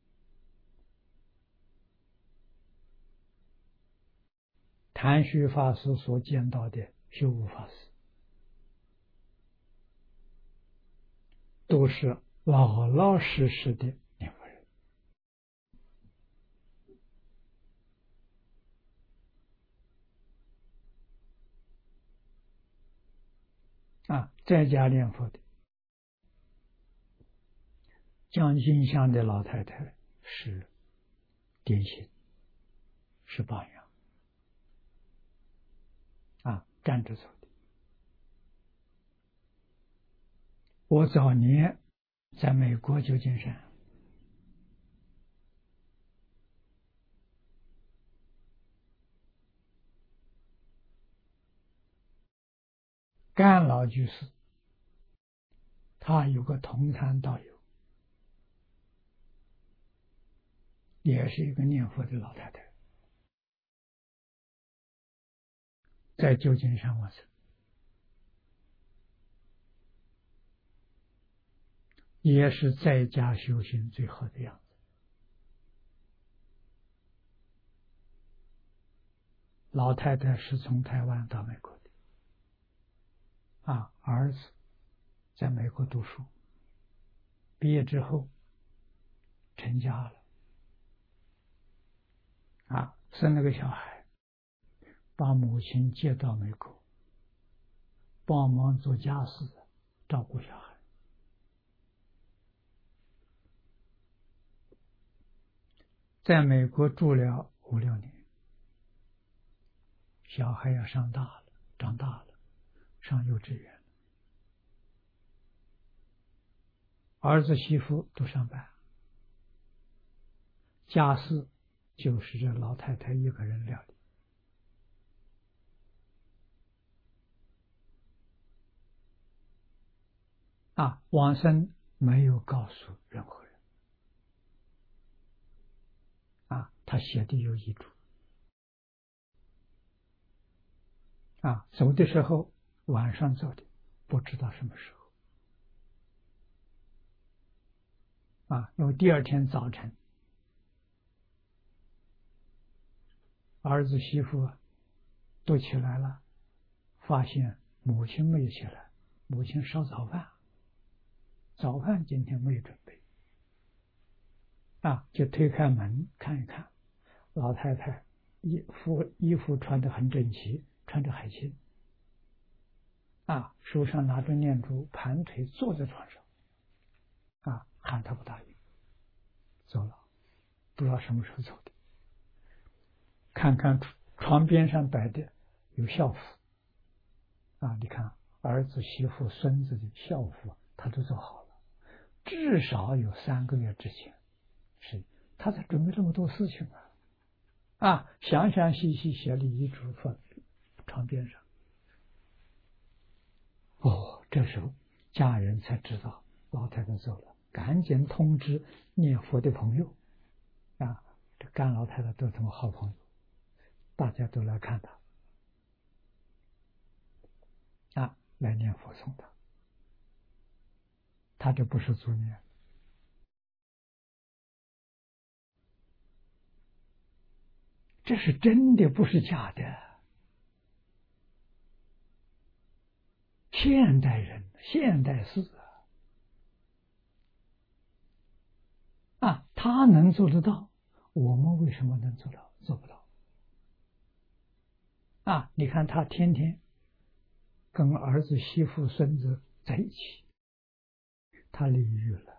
S1: 谭虚法师所见到的修悟法师，都是老老实实的念佛人在家念佛的江心乡的老太太是典型，是榜样站着走的。我早年在美国旧金山甘老居士，他有个同参道友，也是一个念佛的老太太，在旧金山往生，也是在家修行最好的样子。老太太是从台湾到美国的儿子在美国读书，毕业之后成家了，生了个小孩，把母亲接到美国，帮忙做家事，照顾小孩。在美国住了5、6年，小孩要长大了，上幼稚园，儿子媳妇都上班，家事就是这老太太一个人料理。往生没有告诉任何人，他写的有遗嘱，走的时候晚上走的，不知道什么时候，因为第二天早晨，儿子媳妇都起来了，发现母亲没有起来，母亲烧早饭，早饭今天没有准备，就推开门看一看，老太太衣服穿得很整齐，穿着海青，手上拿着念珠，盘腿坐在床上，喊他不答应，走了，不知道什么时候走的。看看床边上摆的有校服，你看儿子媳妇孙子的校服他都做好了，至少有3个月之前，他才准备这么多事情详详细细写了遗嘱放床边上。这时候家人才知道老太太走了，赶紧通知念佛的朋友，这干老太太都成好朋友，大家都来看他，来念佛送他，他这不是助念，这是真的，不是假的。现代人，现代事他能做得到，我们为什么能做到？做不到你看他天天跟儿子媳妇孙子在一起，他离欲了，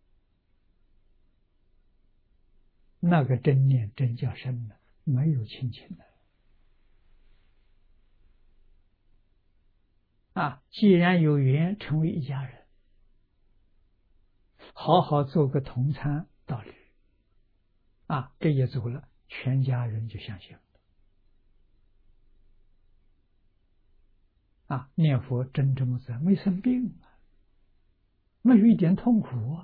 S1: 那个真念真叫深了，没有亲情了既然有缘成为一家人，好好做个同参道侣这也走了，全家人就相信了念佛真这么在，没生病没有一点痛苦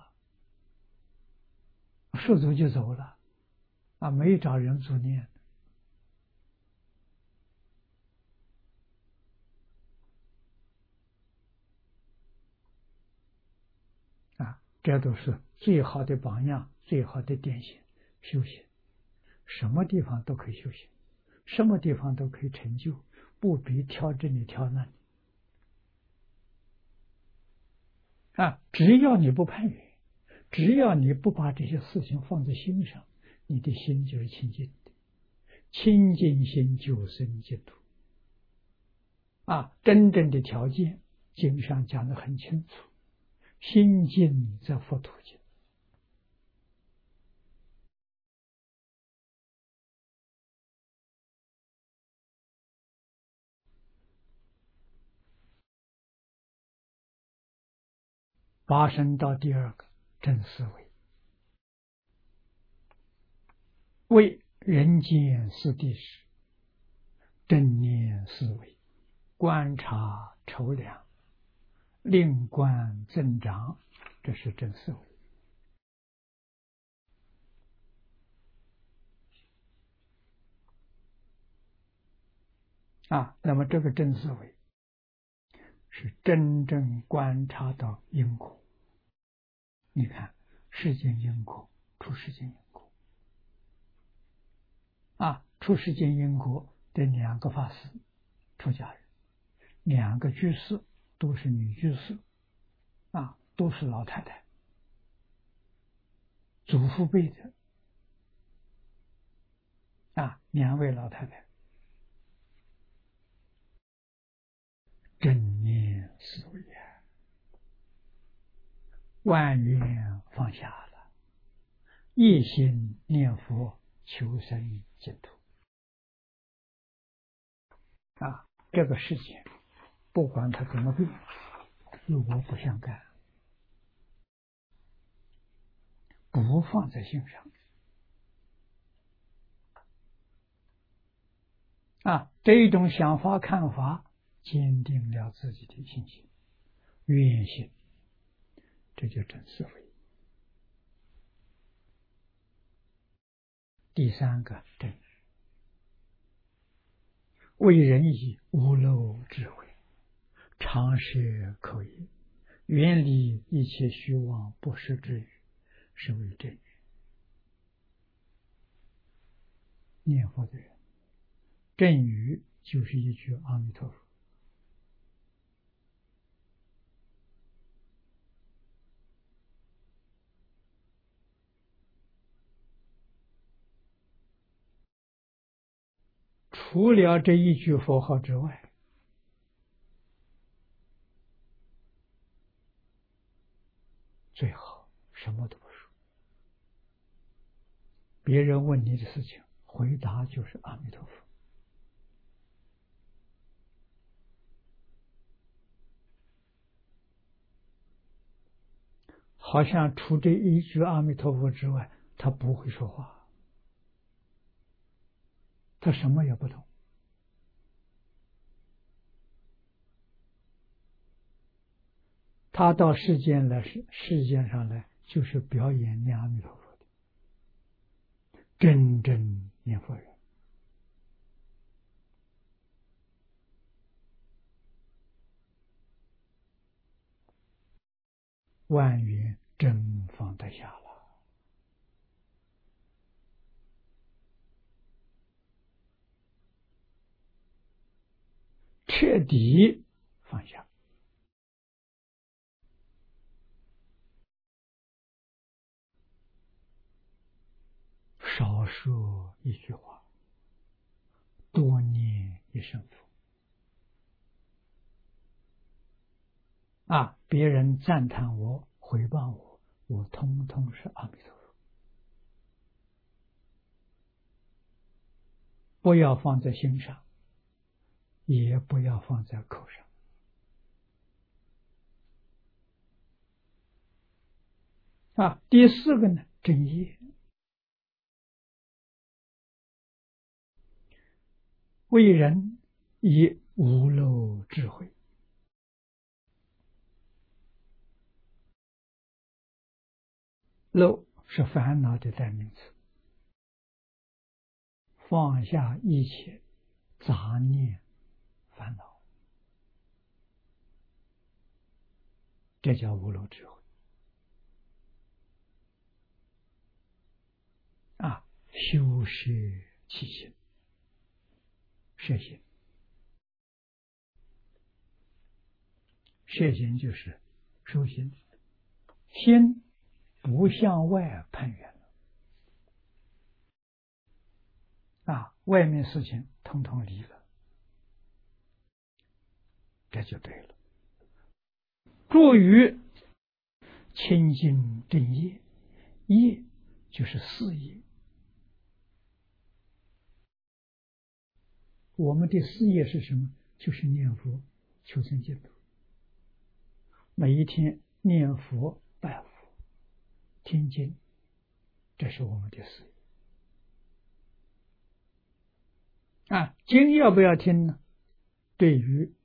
S1: 说走就走了没找人助念这都是最好的榜样，最好的典型。修行什么地方都可以修行，什么地方都可以成就，不必挑这里挑那里只要你不攀缘，只要你不把这些事情放在心上，你的心就是清净的，清净心就生净土真正的条件经上讲得很清楚，心净则佛土净。拔升到第2个正思维，为人间四谛时，正念思维，观察筹量，令观增长，这是正思维那么这个正思维是真正观察到因果。你看世间因果，出世间因果出世间因果的2个法师出家人，2个居士都是女居士，都是老太太，祖父辈的2位老太太，正念思维万缘放下了，一心念佛求生净土这个事情不管他怎么变，如果不想干，不放在心上这一种想法看法坚定了自己的信心愿心，这就真思维。第3个正语，为人以无漏智慧，常摄口业，远离一切虚妄不实之语，是为正语。念佛的人，正语就是一句阿弥陀佛。除了这一句佛号之外，最好什么都不说。别人问你的事情，回答就是阿弥陀佛。好像除这一句阿弥陀佛之外，他不会说话，他什么也不懂。他到世间上来，就是表演念阿弥陀佛的真正念佛人。万缘真放得下了，彻底放下。少说一句话，多念一声佛别人赞叹我回报我，我通通是阿弥陀佛，不要放在心上，也不要放在口上第4个呢，正业，为人以无漏智慧。漏是烦恼的代名词，放下一切杂念烦恼，这叫无漏智慧修摄其心，摄心，摄心就是收心，心不向外攀缘外面事情统统离了，这就对了。注于清净正业，业就是事业，我们的事业是什么？就是念佛求生净土，每一天念佛拜佛听经，这是我们的事业经要不要听呢？对于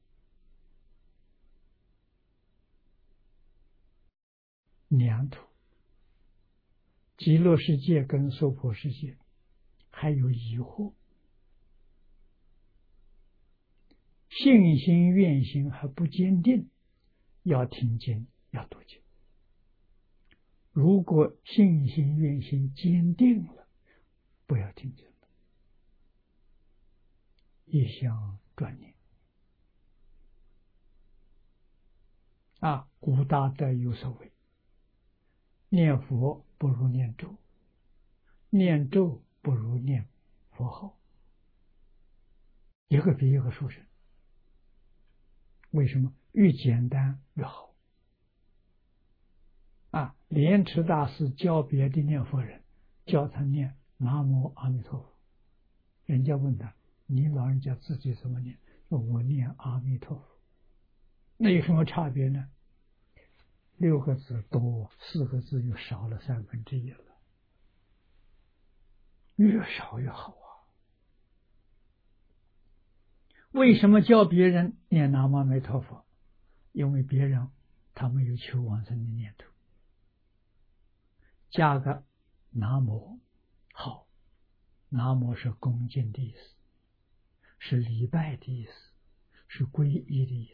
S1: 两土，极乐世界跟娑婆世界还有疑惑，信心愿心还不坚定，要听经要读经。如果信心愿心坚定了，不要听经了，一向专念古大德有所谓：念佛不如念咒，念咒不如念佛号，一个比一个殊胜。为什么？越简单越好。莲池大师教别的念佛人，教他念南无阿弥陀佛。人家问他：“你老人家自己怎么念？”说：“我念阿弥陀佛。”那有什么差别呢？6个字多，4个字又少了1/3了。越少越好啊！为什么教别人念南无阿弥陀佛？因为别人他没有求往生的念头，加个南无好，南无是恭敬的意思，是礼拜的意思，是皈依的意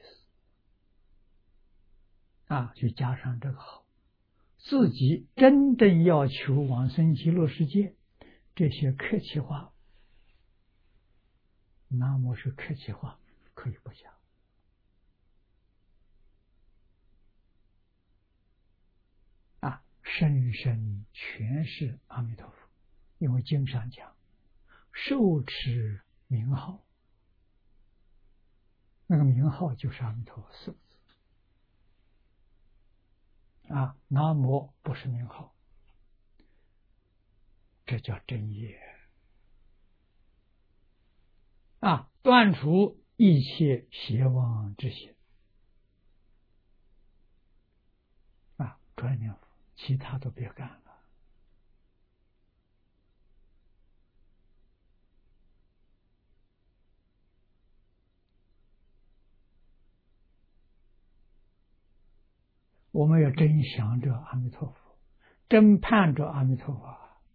S1: 思就加上这个好。自己真正要求往生极乐世界，这些客气话，南无是客气话，可以不讲。深深全是阿弥陀佛，因为经上讲受持名号，那个名号就是阿弥陀佛4个字南无不是名号，这叫真业断除一切邪妄之心专念佛，其他都别干了。我们要真想着阿弥陀佛，真盼着阿弥陀佛。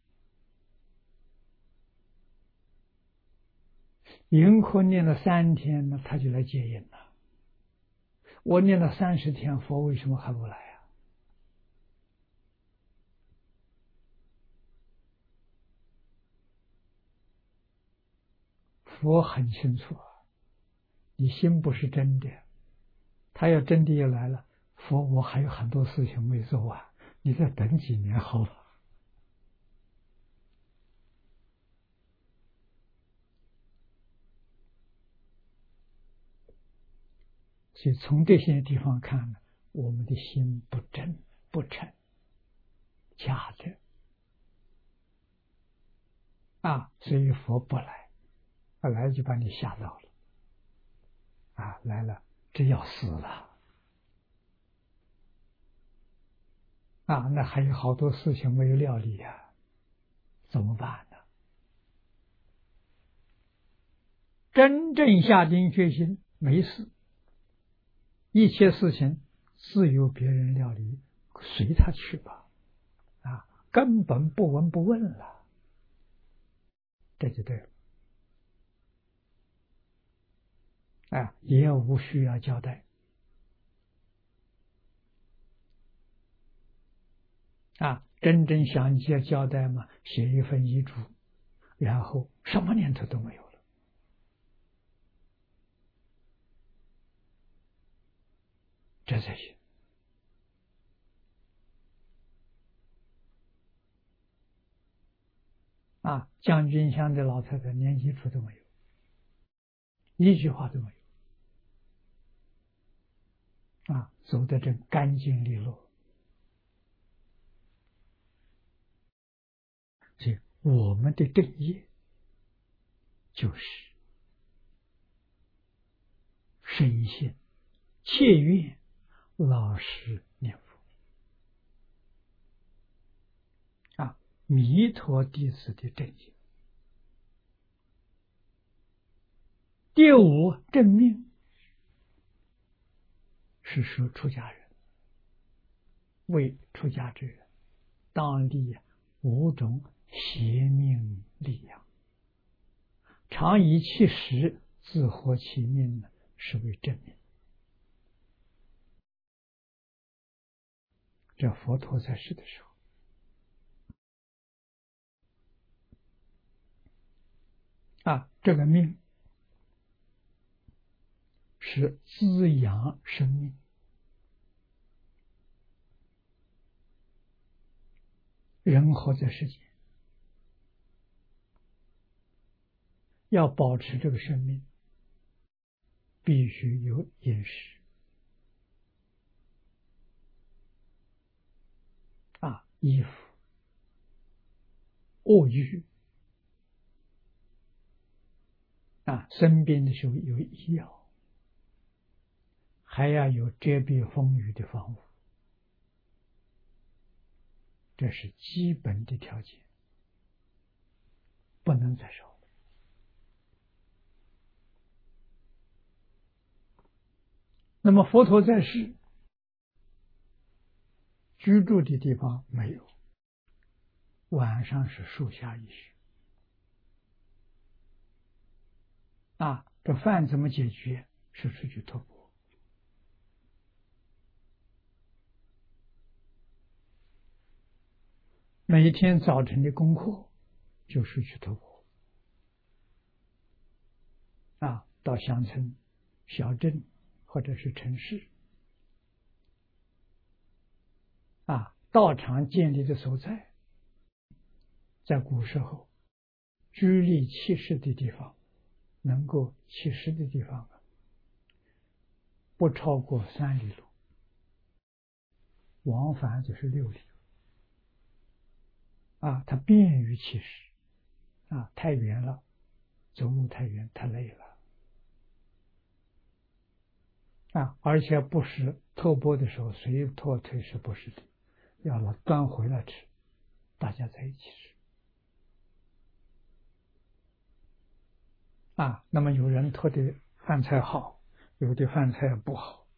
S1: 云空念了3天呢，他就来接引了。我念了30天，佛为什么还不来佛很清楚你心不是真的，他要真的也来了，佛我还有很多事情没做完，你再等几年好了。所以从这些地方看呢，我们的心不真不诚，假的所以佛不来，来就把你吓到了来了这要死了那还有好多事情没有料理怎么办呢？真正下定决心，没事，一切事情自由别人料理，随他去吧根本不闻不问了，这就对了也无需要交代真正想交代嘛，写一份遗嘱，然后什么念头都没有了，这才行将军乡的老太太连遗嘱都没有，一句话都没有走得真干净利落。所以我们的正业就是深信切愿老实念佛弥陀弟子的正业。第5正命是说出家人为出家之人当立5种邪命力量，常以其实自活其命呢，是为正命。这佛陀在世的时候这个命是滋养生命人活在世间，要保持这个生命，必须有饮食衣服、卧具生病的时候有医药，还要有遮蔽风雨的房屋，这是基本的条件，不能再少了。那么佛陀在世居住的地方没有，晚上是树下一宿这饭怎么解决？是出去托钵。每天早晨的功课就是去托钵到乡村、小镇或者是城市道场建立的所在，在古时候居立弃市的地方，能够弃市的地方不超过3里路，往返就是6里它便于弃市太远了，走路太远太累了而且不是托钵的时候随托推是不是的，要端回来吃，大家在一起吃那么有人托的饭菜好，有的饭菜不好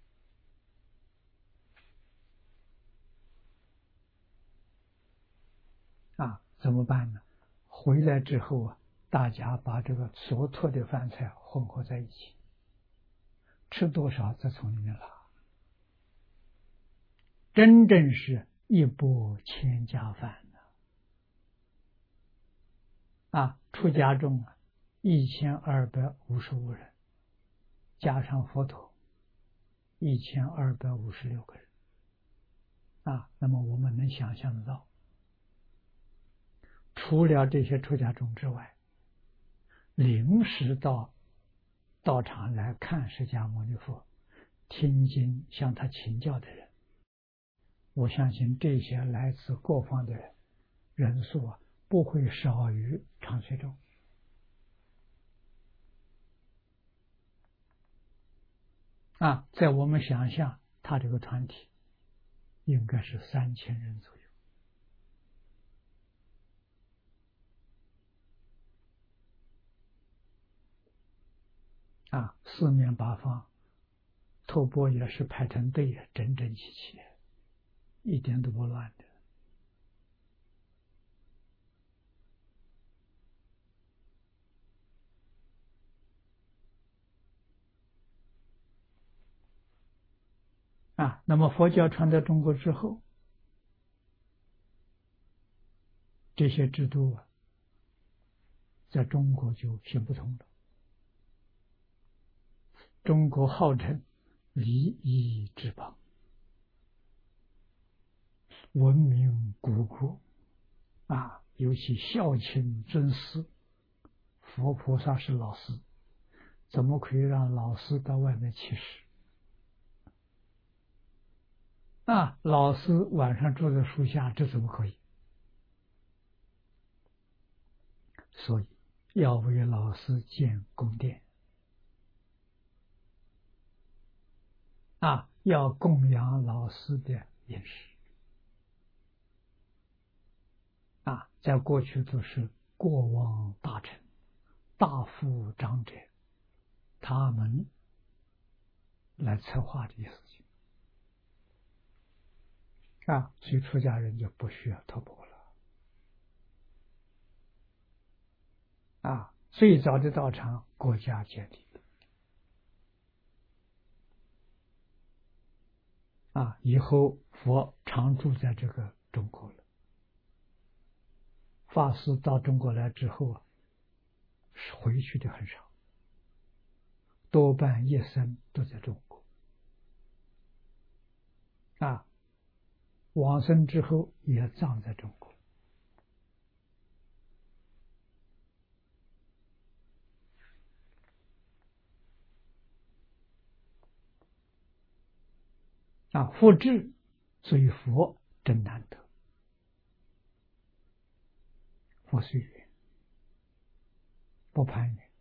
S1: 怎么办呢？回来之后大家把这个所托的饭菜混合在一起，吃多少再从里面拿，真正是一钵千家饭出家众1255人，加上佛陀1256个人那么我们能想象得到，除了这些出家众之外，临时到道场来看释迦牟尼佛、听经向他请教的人，我相信这些来自各方的人数不会少于长随众在我们想象，他这个团体应该是3000人左右四面八方托钵也是排成队，整整齐齐，一点都不乱的那么佛教传到中国之后，这些制度在中国就行不通了。中国号称礼仪之邦，文明古国尤其孝亲尊师，佛菩萨是老师，怎么可以让老师到外面弃市老师晚上住在树下，这怎么可以？所以要为老师建宫殿要供养老师的饮食在过去都是国王大臣、大夫长者他们来策划这些事情所以出家人就不需要托钵了最早的道场国家建立以后佛常住在这个中国了。法师到中国来之后回去的很少，多半一生都在中国往生之后也葬在中国。复制追佛真难得，不随缘，不攀缘。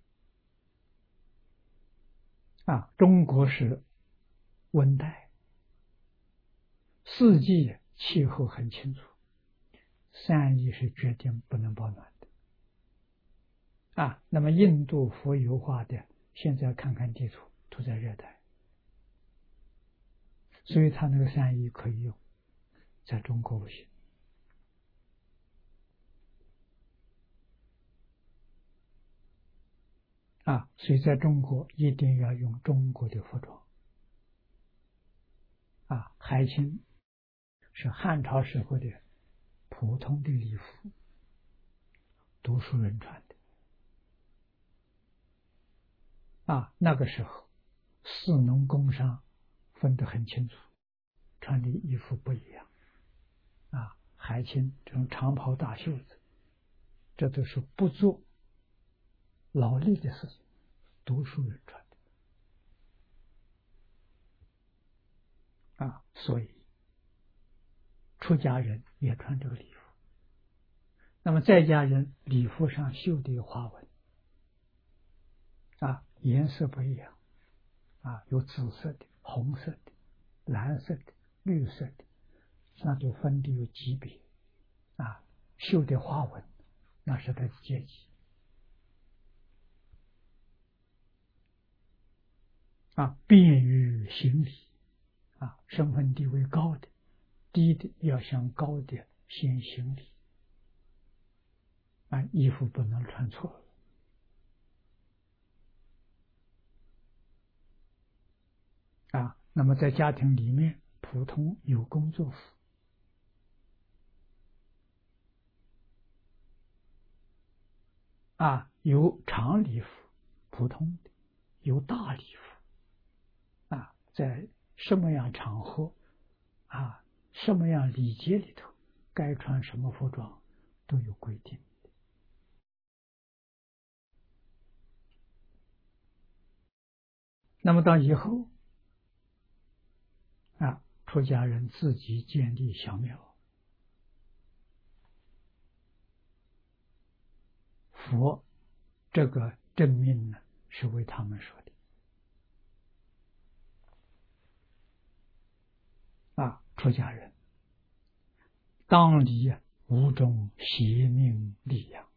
S1: 中国是温带，四季气候很清楚，三义是决定不能保暖的。那么印度佛油画的，现在看看地图，都在热带，所以它那个三义可以用，在中国不行。所以在中国一定要用中国的服装。海青是汉朝时候的普通的礼服，读书人穿的。那个时候士农工商分得很清楚，穿的衣服不一样。海青这种长袍大袖子，这都是不做劳力的事情，读书人穿的。所以出家人也穿这个礼服。那么在家人礼服上绣的花纹颜色不一样，有紫色的、红色的、蓝色的、绿色的，那就分的有级别。绣的花纹那是它的阶级。便于行礼。身份地位高的、低的要向高的先行礼。衣服不能穿错了。那么在家庭里面，普通有工作服。有长礼服，普通的，有大礼服。在什么样场合，什么样礼节里头，该穿什么服装都有规定。那么到以后，出家人自己建立小庙，佛这个正命呢，是为他们说的。出家人当离五种邪命力量。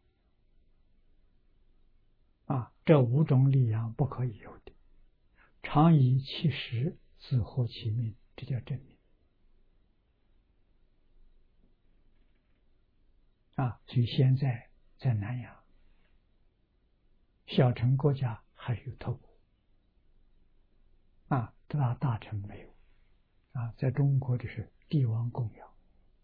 S1: 这五种力量不可以有的，常以其实自获其命，这叫正命。所以现在在南洋小乘国家还有头骨，大乘没有。在中国的是帝王供养。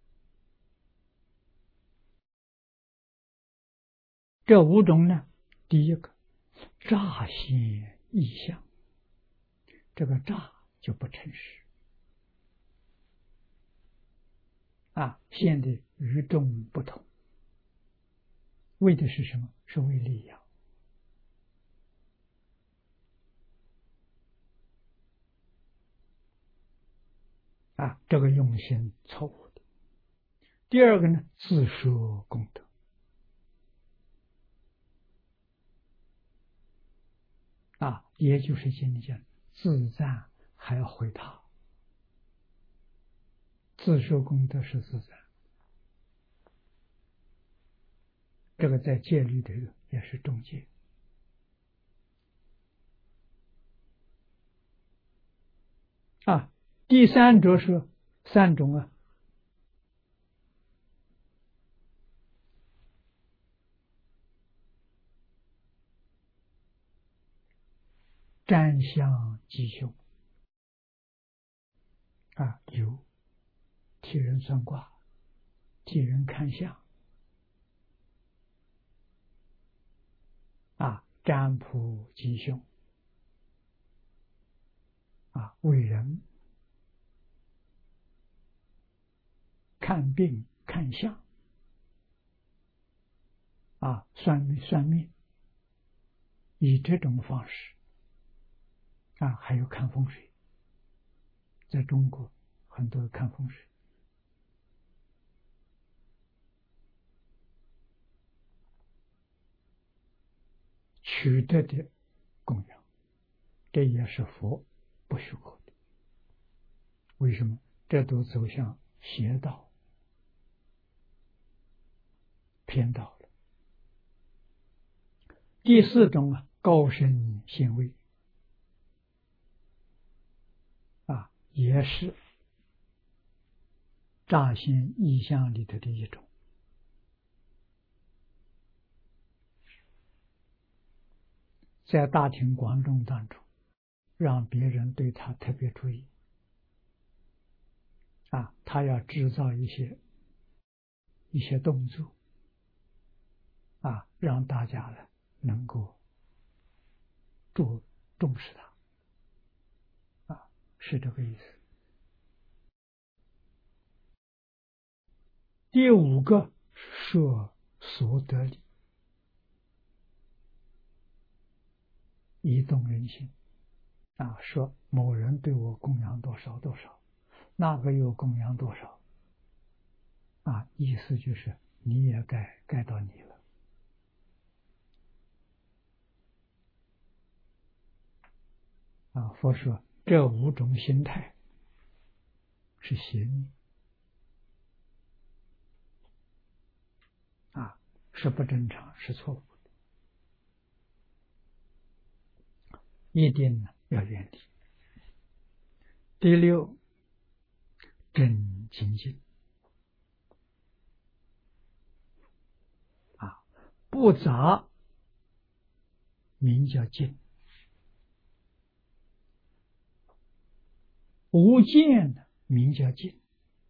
S1: 这五种呢，第一个乍现异象，这个乍就不诚实。现的与众不同，为的是什么？是为利养。这个用心错误的。第二个呢，自说功德。也就是今天讲自赞还要回他。自说功德是自赞，这个在戒律里也是中戒。第三者是三种占相吉凶。有替人算卦，替人看相，占卜吉凶，为人看病看相算命，以这种方式还有看风水，在中国很多看风水，取得的供养，这也是佛不许可的。为什么？这都走向邪道、偏道了。第四种高深行为也是乍现意象里头的一种。在大庭广众当中，让别人对他特别注意他要制造一些动作让大家呢能够重视他是这个意思。第五个说所得理，以动人心说某人对我供养多少多少，那个又供养多少意思就是你也该到你了佛说这5种心态是邪命是不正常，是错误的，一定要远离。第六，真清净不杂名叫净，无见名叫净。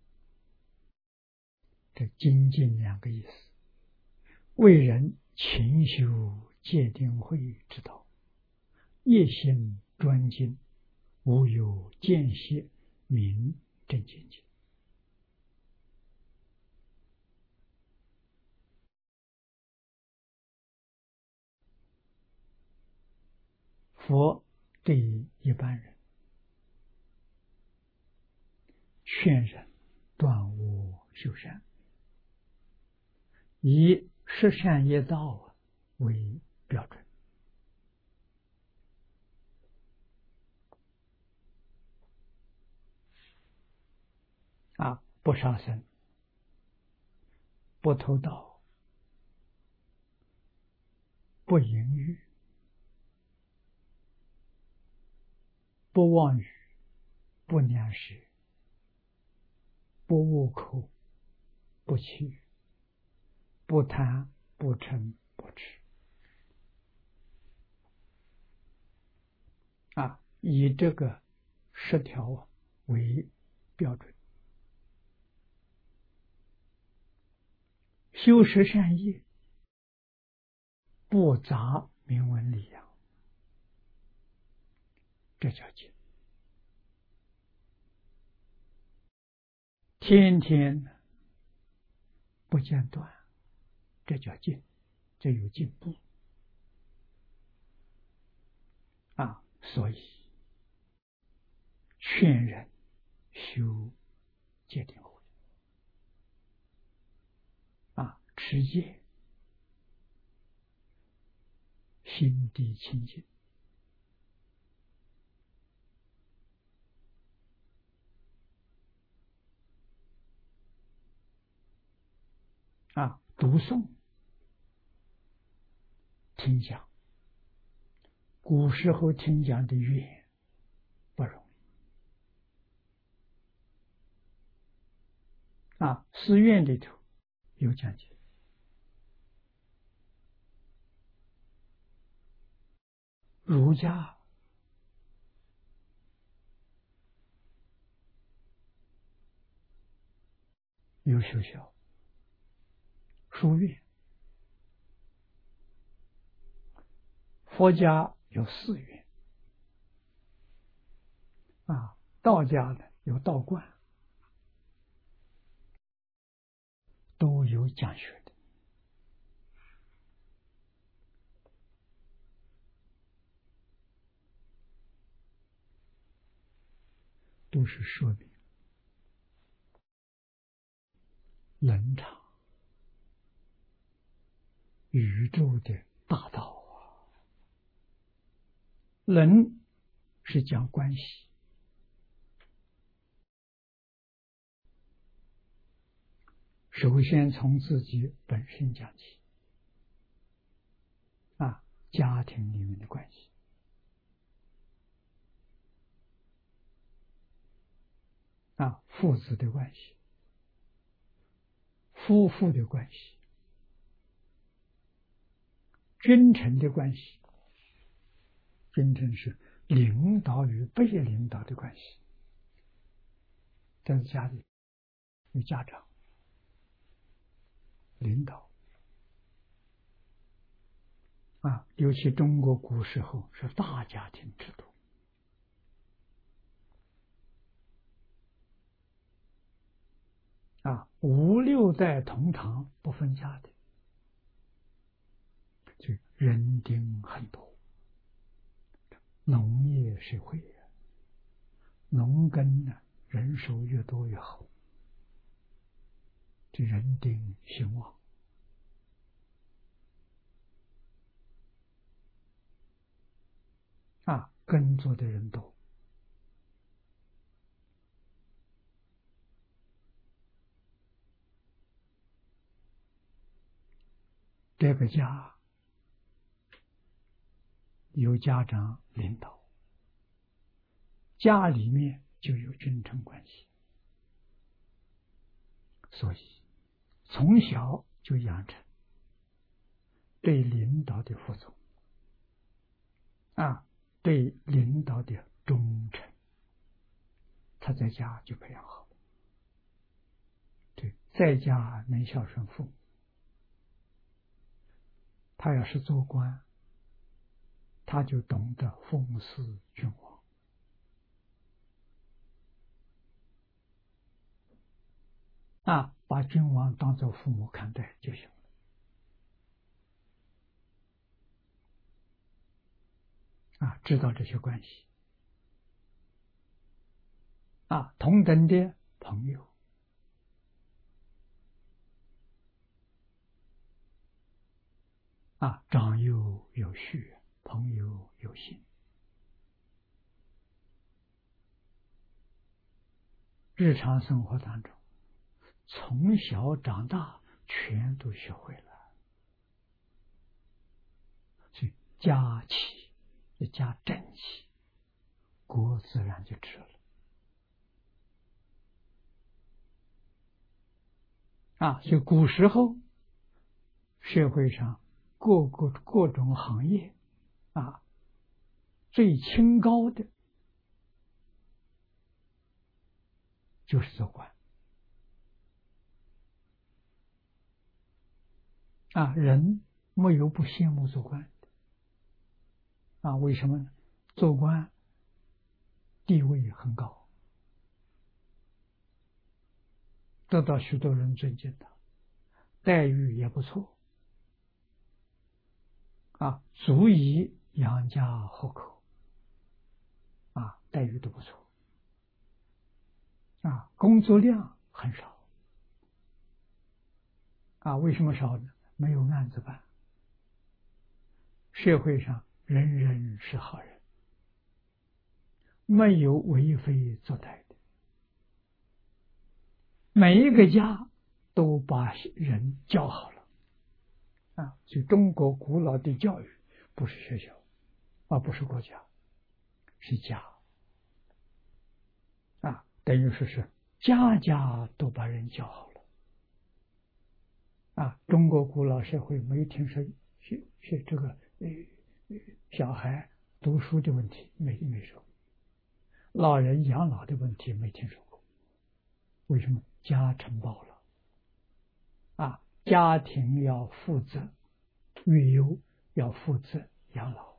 S1: 这精进2个意思。为人勤修戒定慧之道，一心专精，无有间歇，名正见净。佛对于一般人劝人断恶修善，以十善业道为标准不杀生，不偷盗，不淫欲，不妄语，不两舌，不恶口，不绮语，不贪，不嗔，不痴以这个10条为标准，修十善业，不杂名闻利养，这叫净。天天不间断，这叫进，这有进步所以劝人修戒定慧持戒，心地清净读诵听讲，古时候听讲的远不容易寺院里头有讲解，儒家有学校、书院，佛家有寺院道家呢有道观有讲学的，都是说明伦常宇宙的大道啊。伦是讲关系，首先从自己本身讲起啊，家庭里面的关系啊，父子的关系，夫妇的关系，君臣的关系。君臣是领导与被领导的关系，在家里有家长领导啊，尤其中国古时候是大家庭制度啊，5、6代同堂不分家的，就人丁很多。农业社会农耕呢，人手越多越好，这人丁兴旺啊，耕作的人多。这个家有家长领导，家里面就有君臣关系，所以从小就养成对领导的服从啊，对领导的忠诚，他在家就培养好。对，在家能孝顺父母，他要是做官，他就懂得奉祀君王啊，把君王当作父母看待就行了啊，知道这些关系啊，同等的朋友啊，长幼有序，朋友有信，日常生活当中从小长大全都学会了，所以家齐一家整齐，国自然就治了啊。所以古时候社会上各种行业啊，最清高的就是做官啊，人没有不羡慕做官的啊，为什么呢？做官地位很高，得到许多人尊敬的，待遇也不错啊，足以养家糊口啊，待遇都不错啊，工作量很少啊，为什么少呢？没有案子办，社会上人人是好人，没有为非作歹的，每一个家都把人教好了啊。所以中国古老的教育不是学校，而不是国家，是家啊，等于说是家家都把人教好了啊。中国古老社会没听说学这个小孩读书的问题，没说，老人养老的问题没听说过。为什么？家承包了啊，家庭要负责育幼，要负责养老。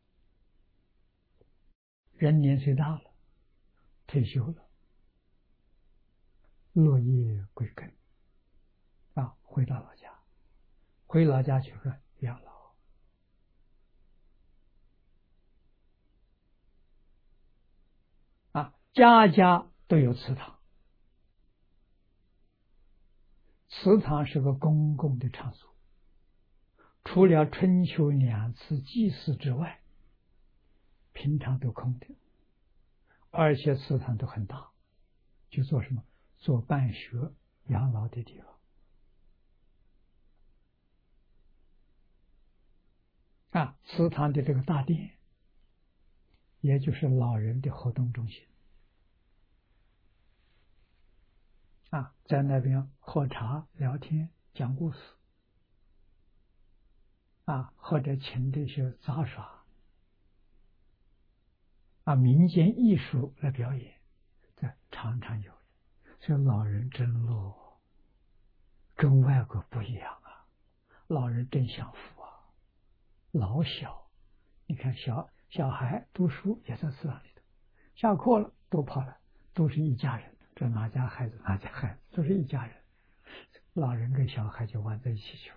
S1: 人年岁大了，退休了，落叶归根回到老家，回老家就是养老。家家都有祠堂，祠堂是个公共的场所，除了春秋2次祭祀之外，平常都空的，而且祠堂都很大，就做什么？做办学、养老的地方。祠堂的这个大殿，也就是老人的活动中心。在那边喝茶、聊天、讲故事，或者请这些杂耍，民间艺术来表演，这常常有。所以老人真乐，跟外国不一样啊！老人真享福啊！老小，你看小孩读书也在祠堂里头，下课了都跑了，都是一家人。这哪家孩子哪家孩子，都是一家人。老人跟小孩就玩在一起去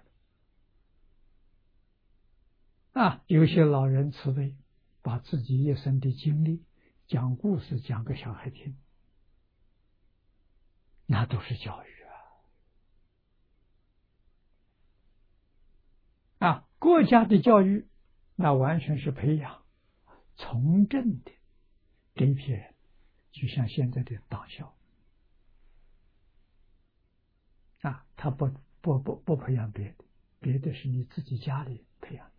S1: 了。有些老人慈悲，把自己一生的经历讲故事讲给小孩听，那都是教育国家的教育，那完全是培养从政的这一批人，就像现在的党校他不培养别的，别的是你自己家里培养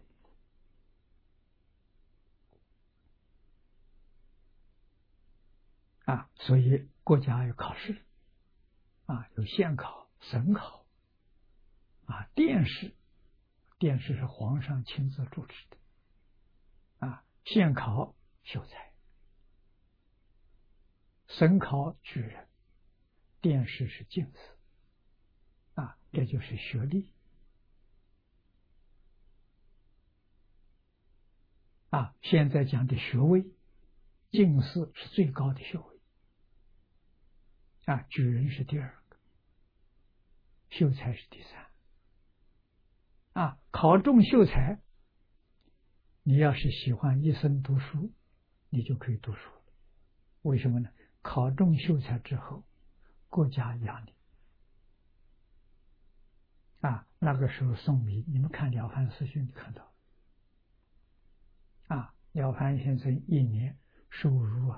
S1: 的所以国家有考试有县考、省考殿试是皇上亲自主持的县考秀才，省考举人，殿试是进士这就是学历现在讲的学位，进士是最高的学位举人是第2个，秀才是第3考中秀才，你要是喜欢一生读书，你就可以读书了。为什么呢？考中秀才之后，国家养你那个时候送礼，你们看《了凡四训》看到了凡先生1年收入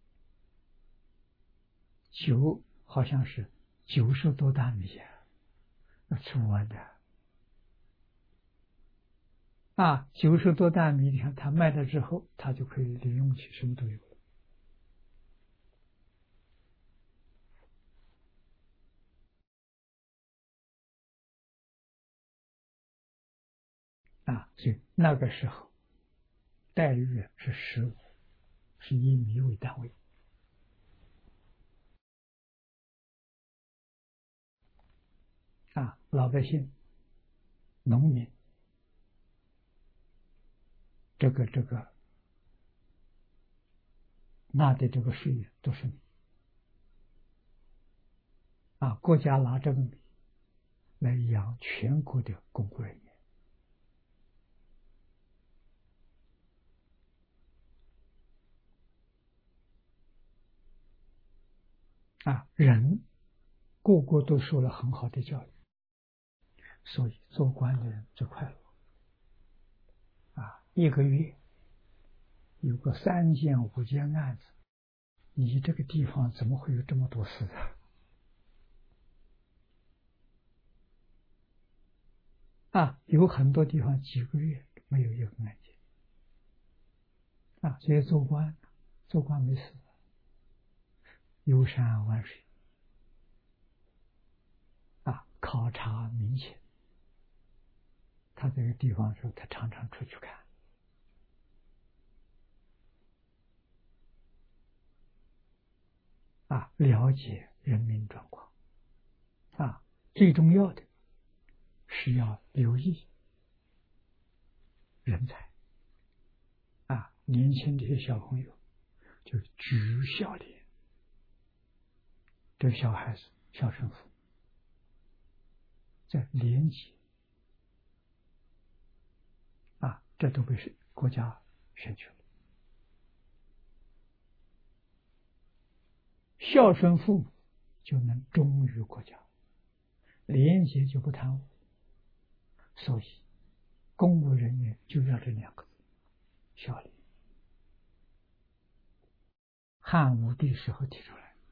S1: 好像是90多担米吃不完的90多担米，你看他卖了之后，他就可以利用起，什么都有所以那个时候待遇是15，是以米为单位老百姓、农民，这个纳的这个税都是米国家拿这个米来养全国的公务人员人个个都受了很好的教育，所以做官的人最快乐1个月有个3件5件案子，你这个地方怎么会有这么多事有很多地方几个月没有一个案件所以做官没事，游山玩水考察民情。他这个地方的时候，他常常出去看了解人民状况最重要的是要留意人才年轻这些小朋友就举孝廉，这小孩子孝顺父在廉洁这都被国家选取了。孝顺父母就能忠于国家，廉洁就不贪污。所以公务人员就要这两个字：孝廉。汉武帝时候提出来，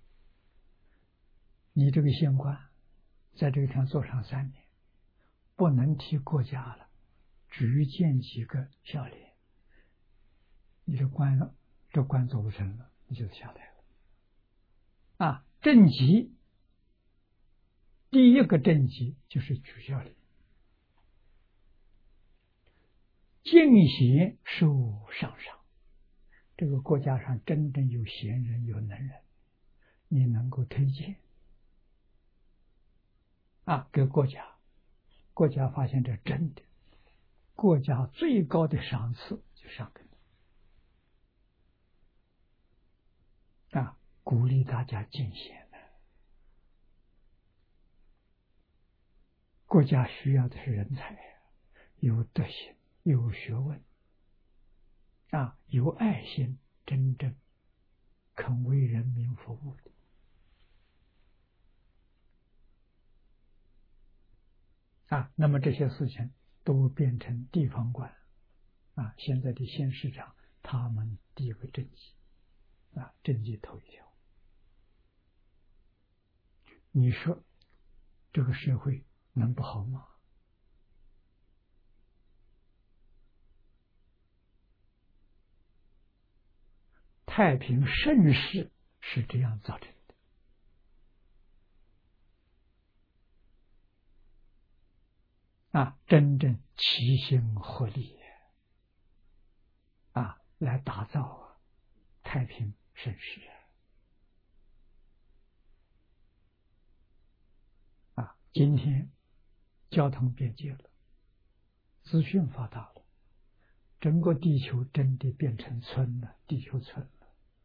S1: 你这个县官在这个地方做上3年，不能替国家了，只见几个孝廉，你这官做不成了，你就下来了。政绩第一个政绩就是举孝廉，敬贤受上赏。这个国家上真正有贤人有能人，你能够推荐给国家，国家发现这真的，国家最高的赏赐就上给你鼓励大家敬贤的。国家需要的是人才，有德行，有学问有爱心，真正肯为人民服务的那么这些事情都变成地方官现在的县市长他们第一个政绩政绩头一条。你说这个社会能不好吗？太平盛世是这样造成的真正齐心合力来打造太平盛世今天交通便捷了，资讯发达了，整个地球真的变成村了，地球村了。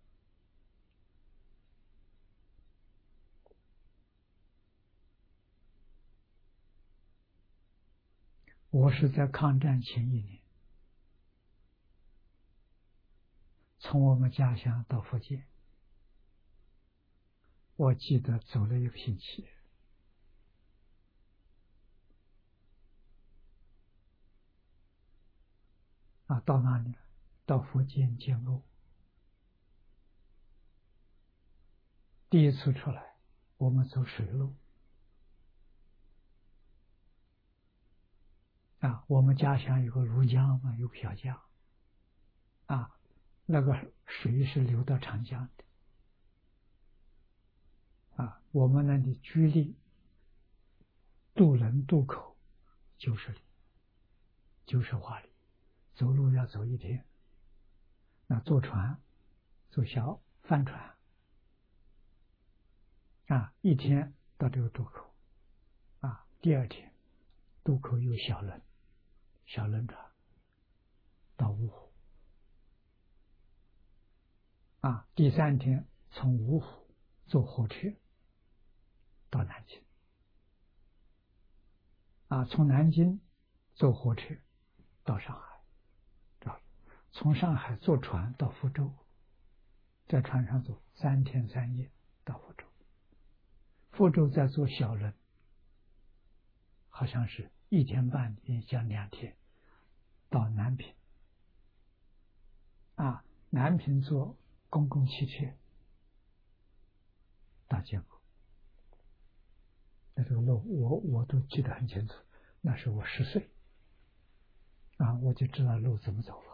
S1: 我是在抗战前1年，从我们家乡到福建，我记得走了1个星期。到哪里了？到福建建瓯。第一次出来，我们走水路我们家乡有个庐江嘛，有个小江那个水是流到长江的我们那里距离渡轮渡口90里，90华里，走路要走1天。那坐船，坐小帆船1天到这个渡口第2天渡口有小轮船到芜湖第3天从芜湖坐火车到南京从南京坐火车到上海从上海坐船到福州，在船上坐3天3夜到福州，福州再坐小轮，好像是1天半，也将2天到南平南平坐公共汽车到建瓯。那这个路我都记得很清楚，那时我10岁我就知道路怎么走法。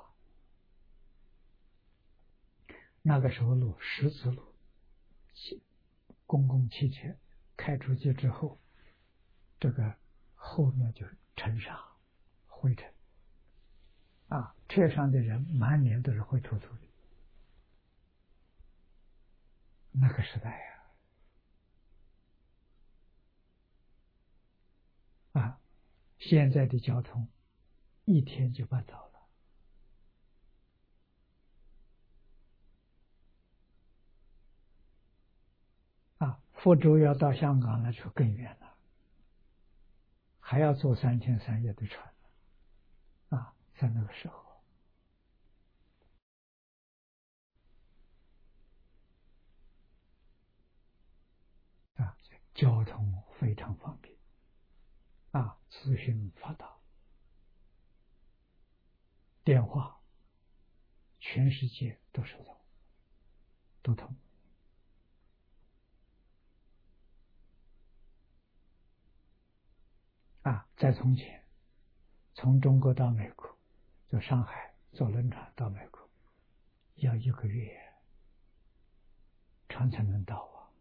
S1: 那个时候路石子路，公共汽车开出去之后，这个后面就尘沙灰尘车上的人满脸都是灰秃秃的。那个时代现在的交通1天就办到了福州要到香港那就更远了还要坐3天3夜的船啊，在那个时候啊，交通非常方便啊，资讯发达，电话全世界都收到，都通啊。在从前，从中国到美国，就上海坐轮船到美国，要1个月，船才能到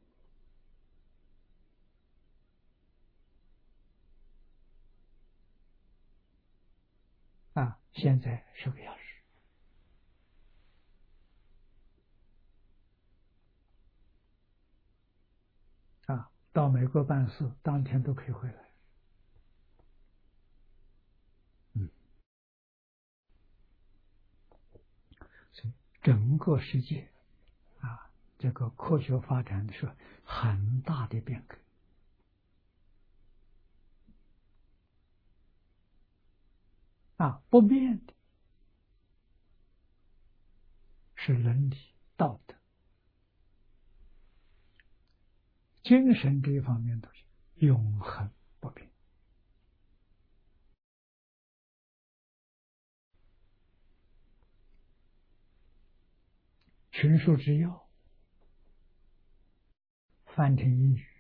S1: 啊。现在10个小时啊，到美国办事，当天都可以回来。嗯，所以整个世界啊，这个科学发展是很大的变革啊，不变的是伦理道德、精神这一方面东西永恒不变。群书之要，梵天英语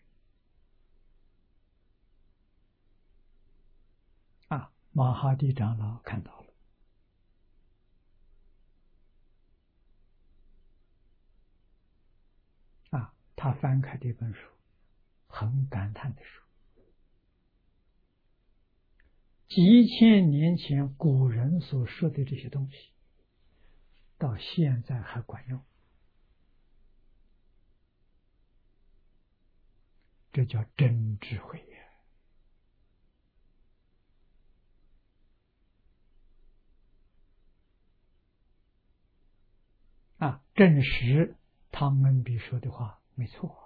S1: 啊，马哈蒂长老看到了啊，他翻开这本书，很感叹的说，几千年前古人所说的这些东西，到现在还管用，这叫真智慧呀！啊，证实汤恩比说的话没错。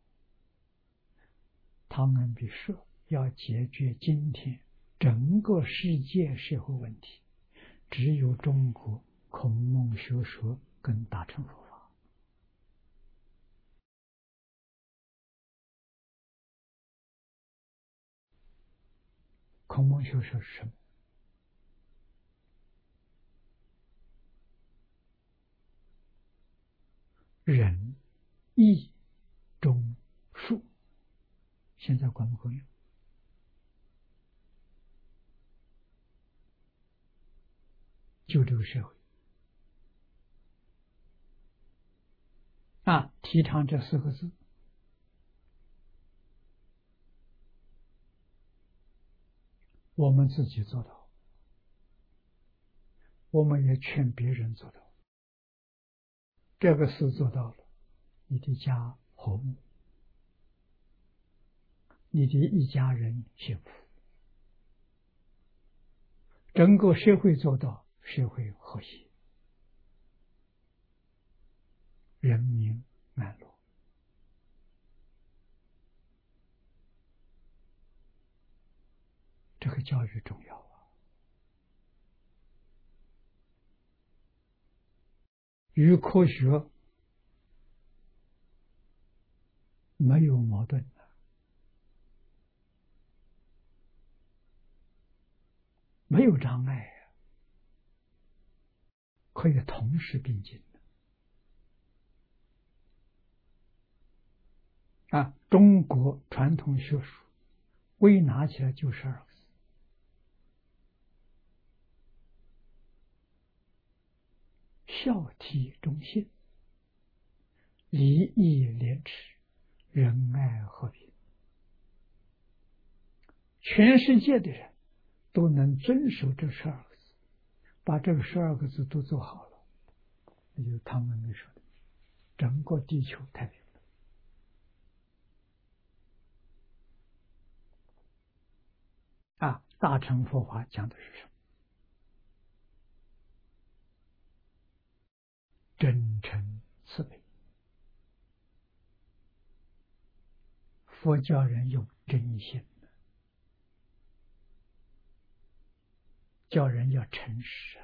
S1: 汤恩比说，要解决今天整个世界社会问题，只有中国孔孟学说跟大乘佛法。孔孟学说是什么？仁、义、忠、恕，现在管不管用？就这个社会啊，提倡这4个字，我们自己做到，我们也劝别人做到。这个事做到了，你的家和睦，你的一家人幸福，整个社会做到，社会和谐，人民安乐。这个教育重要啊，与科学没有矛盾的，没有障碍呀，可以同时并进的啊。中国传统学术归纳起来就12个字：孝悌忠信，礼义廉耻，仁爱和平。全世界的人都能遵守这12个字，把这个12个字都做好了，那就是他们没说的，整个地球太平了啊！大乘佛法讲的是什么？真诚慈悲。佛教人用真心， 叫人要诚实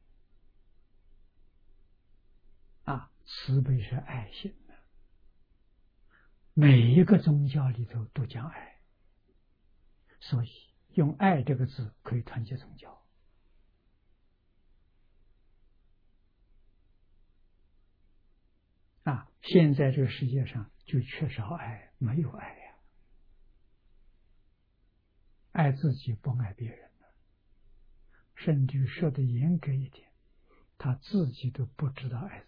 S1: 慈悲是爱心每一个宗教里头都讲爱，所以用爱这个字可以团结宗教现在这个世界上就缺少爱，没有爱呀，爱自己不爱别人甚至说的严格一点，他自己都不知道爱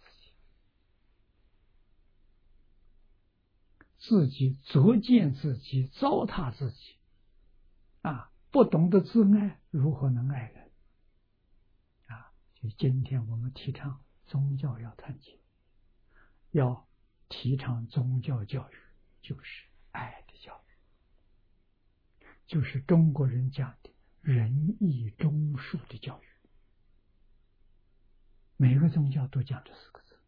S1: 自己作践自己，糟蹋自己不懂得自爱，如何能爱人所以今天我们提倡宗教要团结，要提倡宗教教育，就是爱的教育，就是中国人讲的仁义忠恕的教育，每个宗教都讲这4个字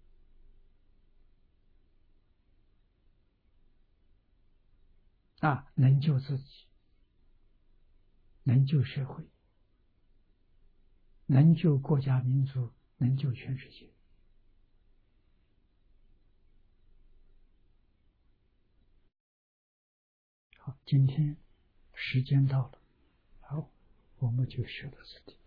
S1: 能救自己，能救社会，能救国家民族，能救全世界。好，今天时间到了，好，我们就学到这里。